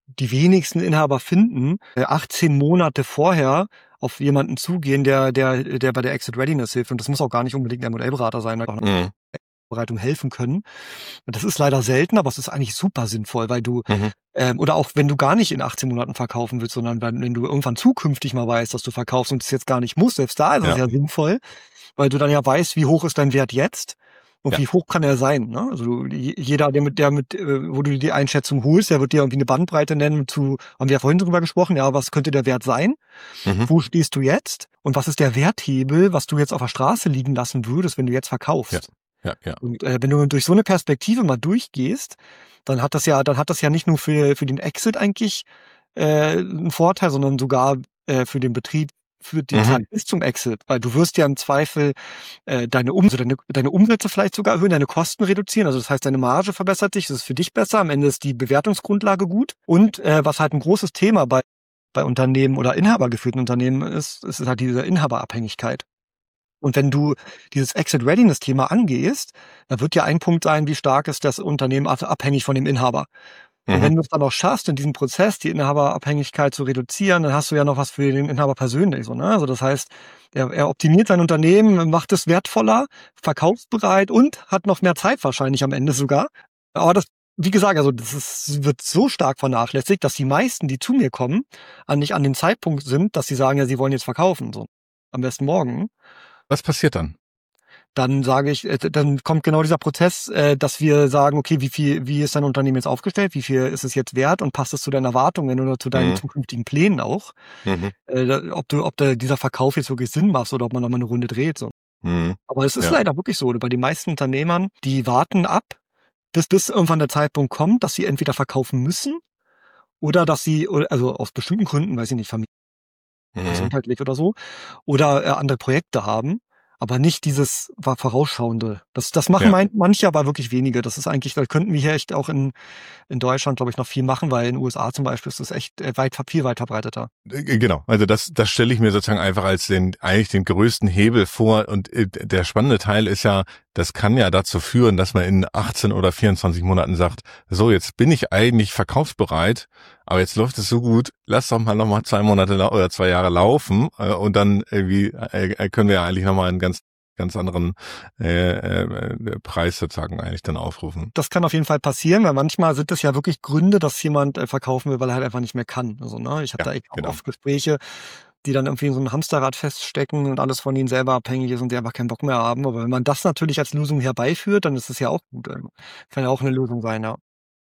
die wenigsten Inhaber finden, achtzehn Monate vorher auf jemanden zugehen, der, der, der bei der Exit Readiness hilft. Und das muss auch gar nicht unbedingt der Modellberater sein, weil auch eine Bereitung helfen können. Und das ist leider selten, aber es ist eigentlich super sinnvoll, weil du, mhm. ähm, oder auch wenn du gar nicht in achtzehn Monaten verkaufen willst, sondern wenn, wenn du irgendwann zukünftig mal weißt, dass du verkaufst und es jetzt gar nicht musst, selbst da ist es ja. ja sinnvoll, weil du dann ja weißt, wie hoch ist dein Wert jetzt und ja. wie hoch kann er sein. Ne? Also du, jeder, der mit, der mit, wo du die Einschätzung holst, der wird dir irgendwie eine Bandbreite nennen zu, haben wir ja vorhin drüber gesprochen, ja, was könnte der Wert sein? Mhm. Wo stehst du jetzt? Und was ist der Werthebel, was du jetzt auf der Straße liegen lassen würdest, wenn du jetzt verkaufst? Ja. Ja, ja. Und äh, wenn du durch so eine Perspektive mal durchgehst, dann hat das ja, dann hat das ja nicht nur für für den Exit eigentlich äh, einen Vorteil, sondern sogar äh, für den Betrieb, für die mhm. Zeit bis zum Exit, weil du wirst ja im Zweifel äh, deine Umsätze, deine, deine Umsätze vielleicht sogar erhöhen, deine Kosten reduzieren. Also das heißt, deine Marge verbessert sich, das ist für dich besser. Am Ende ist die Bewertungsgrundlage gut. Und äh, was halt ein großes Thema bei bei Unternehmen oder inhabergeführten Unternehmen ist, ist halt diese Inhaberabhängigkeit. Und wenn du dieses Exit-Readiness-Thema angehst, dann wird ja ein Punkt sein, wie stark ist das Unternehmen abhängig von dem Inhaber. Mhm. Und wenn du es dann auch schaffst, in diesem Prozess die Inhaberabhängigkeit zu reduzieren, dann hast du ja noch was für den Inhaber persönlich. So, ne? Also das heißt, er, er optimiert sein Unternehmen, macht es wertvoller, verkaufsbereit und hat noch mehr Zeit wahrscheinlich am Ende sogar. Aber das, wie gesagt, also das ist, wird so stark vernachlässigt, dass die meisten, die zu mir kommen, an, nicht an dem Zeitpunkt sind, dass sie sagen, ja, sie wollen jetzt verkaufen. So, am besten morgen. Was passiert dann? Dann sage ich, dann kommt genau dieser Prozess, dass wir sagen, okay, wie viel, wie ist dein Unternehmen jetzt aufgestellt? Wie viel ist es jetzt wert? Und passt es zu deinen Erwartungen oder zu deinen mhm. zukünftigen Plänen auch? Mhm. Ob du, ob der, dieser Verkauf jetzt wirklich Sinn macht oder ob man nochmal eine Runde dreht, so. Mhm. Aber es ist ja. leider wirklich so. Bei den meisten Unternehmern, die warten ab, bis, bis irgendwann der Zeitpunkt kommt, dass sie entweder verkaufen müssen oder dass sie, also aus bestimmten Gründen, weiß ich nicht, Familie, gesundheitlich oder so, oder äh, andere Projekte haben, aber nicht dieses war vorausschauende. Das, das machen ja. mein, manche, aber wirklich wenige. Das ist eigentlich, da könnten wir hier echt auch in, in Deutschland, glaube ich, noch viel machen, weil in den U S A zum Beispiel ist das echt weit, viel weit verbreiteter. Genau. Also das, das stelle ich mir sozusagen einfach als den, eigentlich den größten Hebel vor. Und der spannende Teil ist ja, das kann ja dazu führen, dass man in achtzehn oder vierundzwanzig Monaten sagt, so, jetzt bin ich eigentlich verkaufsbereit, aber jetzt läuft es so gut, lass doch mal nochmal zwei Monate oder zwei Jahre laufen und dann irgendwie können wir ja eigentlich nochmal einen ganz ganz anderen äh, äh, Preis sozusagen eigentlich dann aufrufen. Das kann auf jeden Fall passieren, weil manchmal sind es ja wirklich Gründe, dass jemand äh, verkaufen will, weil er halt einfach nicht mehr kann. Also, ne, ich habe ja, da echt genau. oft Gespräche, die dann irgendwie in so einem Hamsterrad feststecken und alles von ihnen selber abhängig ist und die einfach keinen Bock mehr haben. Aber wenn man das natürlich als Lösung herbeiführt, dann ist es ja auch gut. Kann ja auch eine Lösung sein, ja.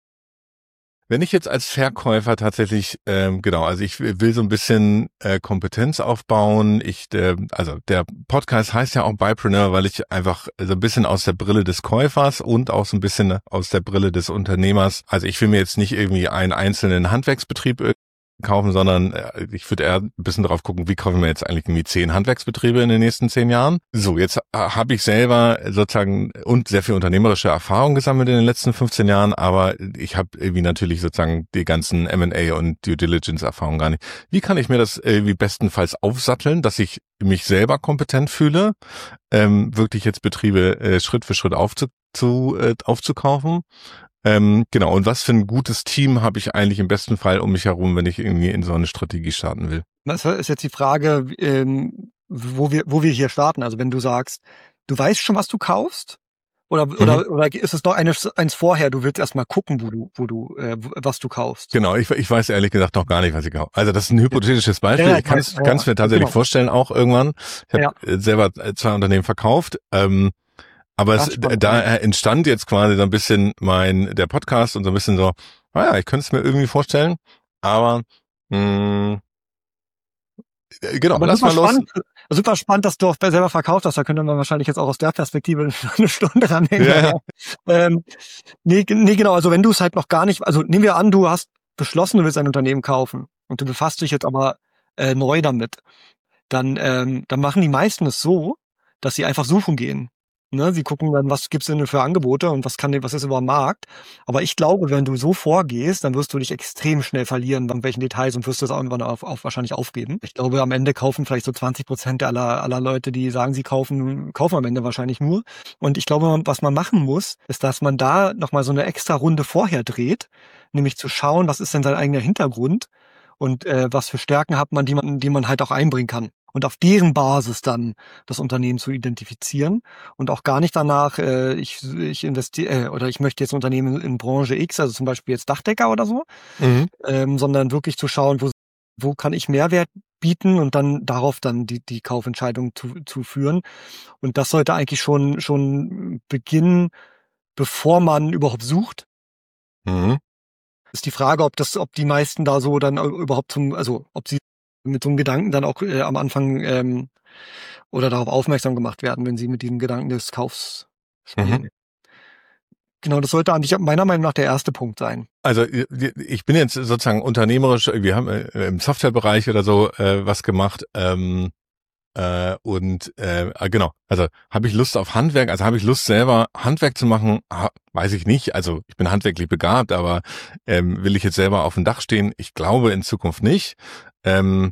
Wenn ich jetzt als Verkäufer tatsächlich, ähm, genau, also ich will so ein bisschen äh, Kompetenz aufbauen. Ich, äh, also der Podcast heißt ja auch Buypreneur, weil ich einfach so ein bisschen aus der Brille des Käufers und auch so ein bisschen aus der Brille des Unternehmers. Also ich will mir jetzt nicht irgendwie einen einzelnen Handwerksbetrieb kaufen, sondern ich würde eher ein bisschen drauf gucken, wie kaufen wir jetzt eigentlich irgendwie zehn Handwerksbetriebe in den nächsten zehn Jahren. So, jetzt habe ich selber sozusagen und sehr viel unternehmerische Erfahrung gesammelt in den letzten fünfzehn Jahren, aber ich habe irgendwie natürlich sozusagen die ganzen M and A und Due Diligence Erfahrungen gar nicht. Wie kann ich mir das irgendwie bestenfalls aufsatteln, dass ich mich selber kompetent fühle, ähm, wirklich jetzt Betriebe äh, Schritt für Schritt aufzu, zu, äh, aufzukaufen? Ähm, genau, und was für ein gutes Team habe ich eigentlich im besten Fall um mich herum, wenn ich irgendwie in so eine Strategie starten will? Das ist jetzt die Frage, ähm, wo wir wo wir hier starten. Also wenn du sagst, du weißt schon, was du kaufst, oder mhm. oder oder ist es noch eines eins vorher, du willst erst mal gucken, wo du wo du äh, was du kaufst? Genau, ich, ich weiß ehrlich gesagt noch gar nicht, was ich kaufe. Also das ist ein hypothetisches Beispiel. Ja, ich kann es ja, kann's mir tatsächlich genau. vorstellen, auch irgendwann. Ich habe ja. selber zwei Unternehmen verkauft. Ähm, Aber es, da entstand jetzt quasi so ein bisschen mein, der Podcast und so ein bisschen so, naja, ich könnte es mir irgendwie vorstellen, aber, mh, genau, aber lass mal los. Spannend, super spannend, dass du auch selber verkauft hast, da könnte man wahrscheinlich jetzt auch aus der Perspektive eine Stunde ranhängen. Ja. Ähm, nee, nee, genau, also wenn du es halt noch gar nicht, also nehmen wir an, du hast beschlossen, du willst ein Unternehmen kaufen und du befasst dich jetzt aber äh, neu damit, dann, ähm, dann machen die meisten es so, dass sie einfach suchen gehen. Ne, sie gucken dann, was gibt's denn für Angebote und was kann, was ist über den Markt. Aber ich glaube, wenn du so vorgehst, dann wirst du dich extrem schnell verlieren, an welchen Details und wirst du das irgendwann auf, auf, wahrscheinlich aufgeben. Ich glaube, am Ende kaufen vielleicht so zwanzig Prozent aller, aller Leute, die sagen, sie kaufen, kaufen am Ende wahrscheinlich nur. Und ich glaube, was man machen muss, ist, dass man da nochmal so eine extra Runde vorher dreht, nämlich zu schauen, was ist denn sein eigener Hintergrund und äh, was für Stärken hat man, die man, die man halt auch einbringen kann. Und auf deren Basis dann das Unternehmen zu identifizieren und auch gar nicht danach, äh, ich, ich investiere äh, oder ich möchte jetzt ein Unternehmen in Branche X, also zum Beispiel jetzt Dachdecker oder so, Mhm. ähm, sondern wirklich zu schauen, wo, wo kann ich Mehrwert bieten und dann darauf dann die, die Kaufentscheidung zu, zu führen. Und das sollte eigentlich schon, schon beginnen, bevor man überhaupt sucht. Mhm. Ist die Frage, ob das, ob die meisten da so dann überhaupt zum, also ob sie mit so einem Gedanken dann auch äh, am Anfang ähm, oder darauf aufmerksam gemacht werden, wenn sie mit diesem Gedanken des Kaufs spielen. Mhm. Genau, das sollte eigentlich meiner Meinung nach der erste Punkt sein. Also ich bin jetzt sozusagen unternehmerisch, wir haben äh, im Softwarebereich oder so äh, was gemacht ähm, äh, und äh, genau, also habe ich Lust auf Handwerk, also habe ich Lust selber Handwerk zu machen, ha, weiß ich nicht, also ich bin handwerklich begabt, aber ähm, will ich jetzt selber auf dem Dach stehen? Ich glaube in Zukunft nicht. Ähm,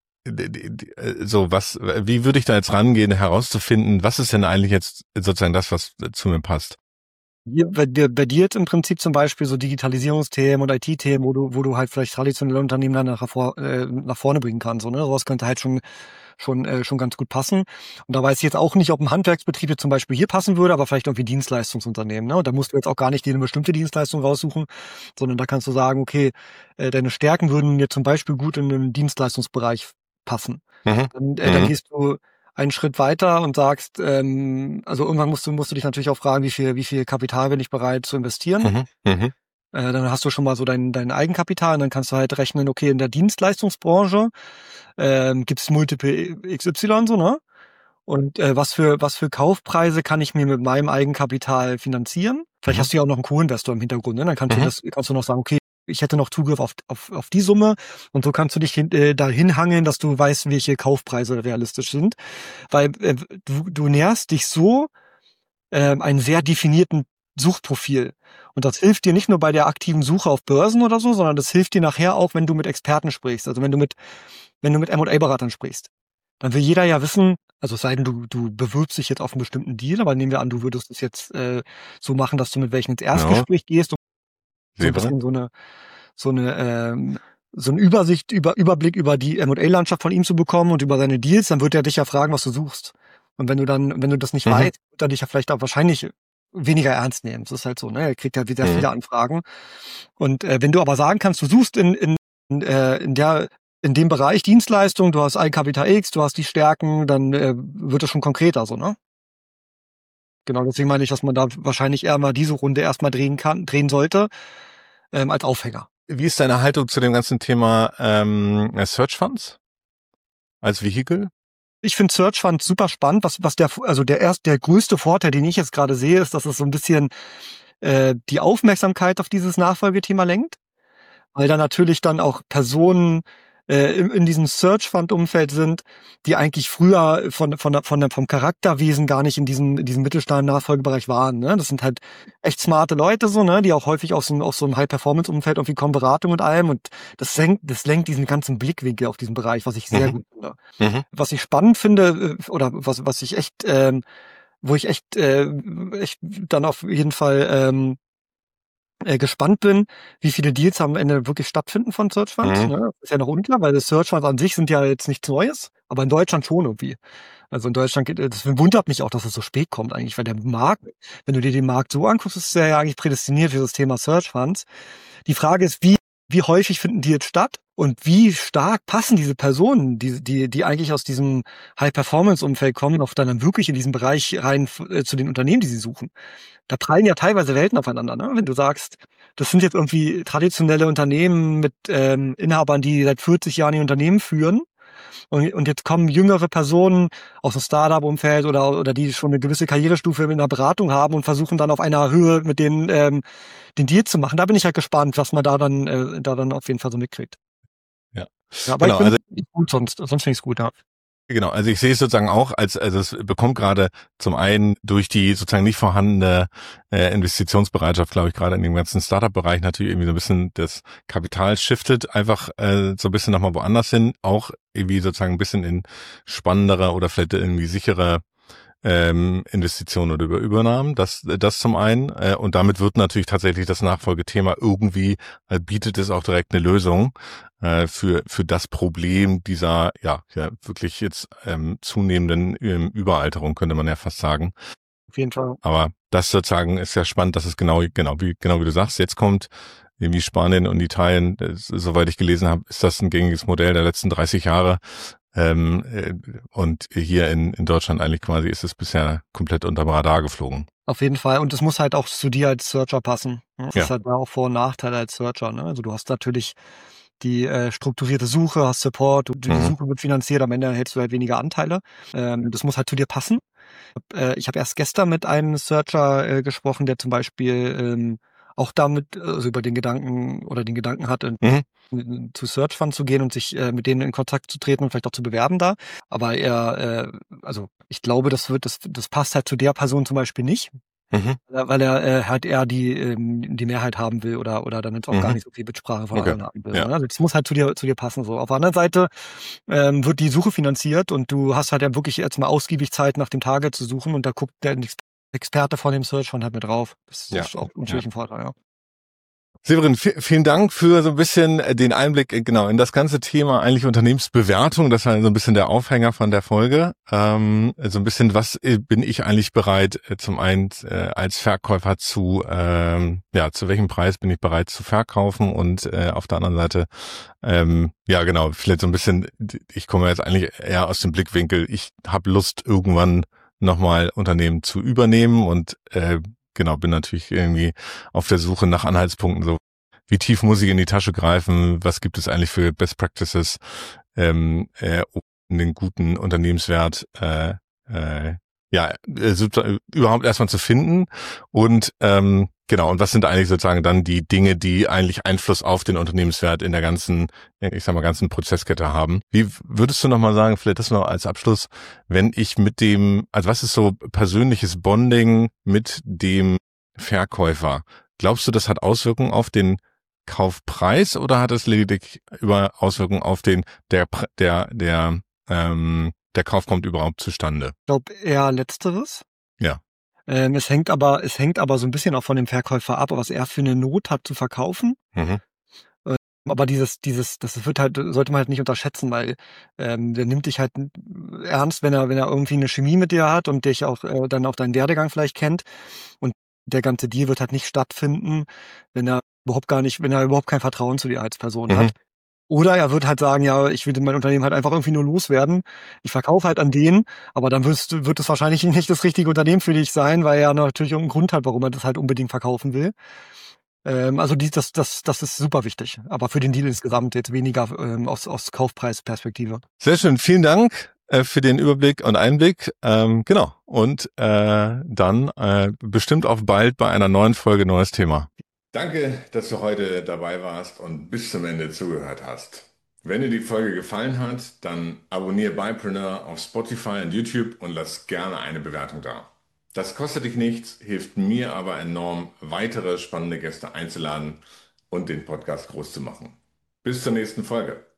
so was, wie würde ich da jetzt rangehen, herauszufinden, was ist denn eigentlich jetzt sozusagen das, was zu mir passt? Hier, bei dir, bei dir jetzt im Prinzip zum Beispiel so Digitalisierungsthemen und I T-Themen, wo du, wo du halt vielleicht traditionelle Unternehmen dann nach, vor, äh, nach vorne bringen kannst. So, ne? Sowas könnte halt schon schon äh, schon ganz gut passen. Und da weiß ich jetzt auch nicht, ob ein Handwerksbetrieb jetzt zum Beispiel hier passen würde, aber vielleicht irgendwie Dienstleistungsunternehmen. Ne? Und da musst du jetzt auch gar nicht dir eine bestimmte Dienstleistung raussuchen, sondern da kannst du sagen, okay, äh, deine Stärken würden dir zum Beispiel gut in den Dienstleistungsbereich passen. Mhm. Dann, äh, Mhm. dann gehst du einen Schritt weiter und sagst, ähm, also irgendwann musst du musst du dich natürlich auch fragen, wie viel wie viel Kapital bin ich bereit zu investieren. Mhm. Mhm. Äh, dann hast du schon mal so dein dein Eigenkapital und dann kannst du halt rechnen, okay, in der Dienstleistungsbranche ähm, gibt's Multiple X Y so, ne? Und äh, was für was für Kaufpreise kann ich mir mit meinem Eigenkapital finanzieren? Vielleicht Mhm. hast du ja auch noch einen Co-Investor im Hintergrund, ne? Dann kannst Mhm. du das kannst du noch sagen, okay, ich hätte noch Zugriff auf auf auf die Summe und so kannst du dich hin, äh, dahin hangeln, dass du weißt, welche Kaufpreise realistisch sind, weil äh, du du näherst dich so ähm, einen sehr definierten Suchprofil. Und das hilft dir nicht nur bei der aktiven Suche auf Börsen oder so, sondern das hilft dir nachher auch, wenn du mit Experten sprichst. Also wenn du mit, wenn du mit M und A-Beratern sprichst. Dann will jeder ja wissen, also es sei denn, du, du bewirbst dich jetzt auf einen bestimmten Deal, aber nehmen wir an, du würdest es jetzt äh, so machen, dass du mit welchen ins Erstgespräch gehst, um so ein bisschen so eine, so eine, ähm, so eine Übersicht, über, Überblick über die M und A-Landschaft von ihm zu bekommen und über seine Deals, dann wird er dich ja fragen, was du suchst. Und wenn du dann, wenn du das nicht Mhm. weißt, wird er dich ja vielleicht auch wahrscheinlich weniger ernst nehmen. Das ist halt so, ne? Er kriegt ja wieder Mhm. viele Anfragen. Und äh, wenn du aber sagen kannst, du suchst in, in, in, äh, in der, in dem Bereich Dienstleistung, du hast Eigenkapital X, du hast die Stärken, dann äh, wird es schon konkreter, so, ne? Genau, deswegen meine ich, dass man da wahrscheinlich eher mal diese Runde erstmal drehen kann, drehen sollte, ähm, als Aufhänger. Wie ist deine Haltung zu dem ganzen Thema ähm, Search Funds als Vehikel? Ich finde Search Fund super spannend. Was, was der, also der erst, der größte Vorteil, den ich jetzt gerade sehe, ist, dass es so ein bisschen äh, die Aufmerksamkeit auf dieses Nachfolgethema lenkt, weil da natürlich dann auch Personen äh, in, in diesem Search Fund Umfeld sind, die eigentlich früher von von der, von der, vom Charakterwesen gar nicht in diesem in diesem Mittelstand Nachfolgebereich waren. Ne? Das sind halt echt smarte Leute so, ne, die auch häufig aus so, aus so einem High Performance Umfeld irgendwie kommen, Beratung und allem, und das senkt, das lenkt diesen ganzen Blickwinkel auf diesen Bereich, was ich sehr Mhm. gut finde. Mhm. Was ich spannend finde äh, oder was was ich echt ähm, wo ich echt äh, echt dann auf jeden Fall ähm, äh, gespannt bin, wie viele Deals am Ende wirklich stattfinden von Search Funds. Mhm. Ne? Das ist ja noch unklar, weil das Search Funds an sich sind ja jetzt nichts Neues, aber in Deutschland schon irgendwie. Also in Deutschland geht, das wundert mich auch, dass es so spät kommt eigentlich, weil der Markt, wenn du dir den Markt so anguckst, ist der ja eigentlich prädestiniert für das Thema Search Funds. Die Frage ist, wie wie häufig finden die jetzt statt und wie stark passen diese Personen, die die die eigentlich aus diesem High-Performance-Umfeld kommen, auch dann wirklich in diesen Bereich rein äh, zu den Unternehmen, die sie suchen. Da prallen ja teilweise Welten aufeinander, ne? Wenn du sagst, das sind jetzt irgendwie traditionelle Unternehmen mit ähm, Inhabern, die seit vierzig Jahren ihr Unternehmen führen. Und, und jetzt kommen jüngere Personen aus dem Startup-Umfeld oder, oder die schon eine gewisse Karrierestufe in der Beratung haben und versuchen dann auf einer Höhe mit denen ähm, den Deal zu machen. Da bin ich halt gespannt, was man da dann äh, da dann auf jeden Fall so mitkriegt. Ja. Ja, aber Genau, ich also bin gut, sonst, sonst finde ich es gut, ja. Genau, also ich sehe es sozusagen auch als, also es bekommt gerade zum einen durch die sozusagen nicht vorhandene äh, Investitionsbereitschaft, glaube ich, gerade in dem ganzen Startup-Bereich natürlich irgendwie so ein bisschen das Kapital shiftet einfach äh, so ein bisschen nochmal woanders hin, auch irgendwie sozusagen ein bisschen in spannendere oder vielleicht irgendwie sichere ähm, Investitionen oder über Übernahmen. Das, das zum einen. Äh, und damit wird natürlich tatsächlich das Nachfolgethema irgendwie, äh, bietet es auch direkt eine Lösung äh, für für das Problem dieser ja ja wirklich jetzt ähm, zunehmenden ähm, Überalterung, könnte man ja fast sagen. Auf jeden Fall. Aber das sozusagen ist ja spannend, dass es genau genau wie genau wie du sagst. Jetzt kommt irgendwie Spanien und Italien, das, soweit ich gelesen habe, ist das ein gängiges Modell der letzten dreißig Jahre. Ähm, äh, und hier in, in Deutschland eigentlich quasi ist es bisher komplett unterm Radar geflogen. Auf jeden Fall. Und es muss halt auch zu dir als Searcher passen. Das Ja. ist halt auch Vor- und Nachteile als Searcher. Ne? Also du hast natürlich die äh, strukturierte Suche, hast Support, du, die Mhm. Suche wird finanziert, am Ende hältst du halt weniger Anteile. Ähm, das muss halt zu dir passen. Äh, ich habe erst gestern mit einem Searcher äh, gesprochen, der zum Beispiel ähm, auch damit, also über den Gedanken oder den Gedanken hat, in, Mhm. in, zu Search Fund zu gehen und sich äh, mit denen in Kontakt zu treten und vielleicht auch zu bewerben da. Aber er, äh, also ich glaube, das wird, das, das passt halt zu der Person zum Beispiel nicht. Mhm. Weil er äh, halt eher die ähm, die Mehrheit haben will oder oder dann jetzt auch Mhm. gar nicht so viel Mitsprache von Okay. anderen haben will. Ja. Ne? Also das muss halt zu dir zu dir passen. So auf der anderen Seite ähm, wird die Suche finanziert und du hast halt ja wirklich jetzt mal ausgiebig Zeit nach dem Target zu suchen und da guckt der Experte von dem Search Fund halt mit drauf. Das Ja. ist auch natürlich Ja. ein Vorteil. Ja. Severin, v- vielen Dank für so ein bisschen den Einblick äh, genau in das ganze Thema eigentlich Unternehmensbewertung. Das war so ein bisschen der Aufhänger von der Folge. Ähm, so ein bisschen, was äh, bin ich eigentlich bereit, äh, zum einen äh, als Verkäufer zu, ähm, ja, zu welchem Preis bin ich bereit zu verkaufen und äh, auf der anderen Seite, ähm, ja genau, vielleicht so ein bisschen, ich komme jetzt eigentlich eher aus dem Blickwinkel, ich habe Lust irgendwann nochmal Unternehmen zu übernehmen und äh, genau, bin natürlich irgendwie auf der Suche nach Anhaltspunkten, so wie tief muss ich in die Tasche greifen, was gibt es eigentlich für Best Practices, ähm, äh, um den guten Unternehmenswert äh, äh, ja äh, sozusagen überhaupt erstmal zu finden und ähm, genau, und was sind eigentlich sozusagen dann die Dinge, die eigentlich Einfluss auf den Unternehmenswert in der ganzen, ich sag mal, ganzen Prozesskette haben. Wie würdest du nochmal sagen, vielleicht das noch als Abschluss, wenn ich mit dem, also was ist so persönliches Bonding mit dem Verkäufer? Glaubst du, das hat Auswirkungen auf den Kaufpreis oder hat es lediglich über Auswirkungen auf den, der, der, der, ähm, der Kauf kommt überhaupt zustande? Ich glaube eher Letzteres. Ja. Ähm, es hängt aber, es hängt aber so ein bisschen auch von dem Verkäufer ab, was er für eine Not hat zu verkaufen. Mhm. Äh, aber dieses, dieses, das wird halt, sollte man halt nicht unterschätzen, weil ähm, der nimmt dich halt ernst, wenn er, wenn er irgendwie eine Chemie mit dir hat und dich auch äh, dann auch deinen Werdegang vielleicht kennt. Und der ganze Deal wird halt nicht stattfinden, wenn er überhaupt gar nicht, wenn er überhaupt kein Vertrauen zu dir als Person Mhm. hat. Oder er wird halt sagen, ja, ich will mein Unternehmen halt einfach irgendwie nur loswerden. Ich verkaufe halt an den, aber dann wirst, wird es wahrscheinlich nicht das richtige Unternehmen für dich sein, weil er natürlich irgendeinen Grund hat, warum er das halt unbedingt verkaufen will. Ähm, also die, das, das, das ist super wichtig. Aber für den Deal insgesamt jetzt weniger ähm, aus, aus Kaufpreisperspektive. Sehr schön, vielen Dank äh, für den Überblick und Einblick. Ähm, genau. Und äh, dann äh, bestimmt auf bald bei einer neuen Folge Neues Thema. Danke, dass du heute dabei warst und bis zum Ende zugehört hast. Wenn dir die Folge gefallen hat, dann abonniere Bypreneur auf Spotify und YouTube und lass gerne eine Bewertung da. Das kostet dich nichts, hilft mir aber enorm, weitere spannende Gäste einzuladen und den Podcast groß zu machen. Bis zur nächsten Folge.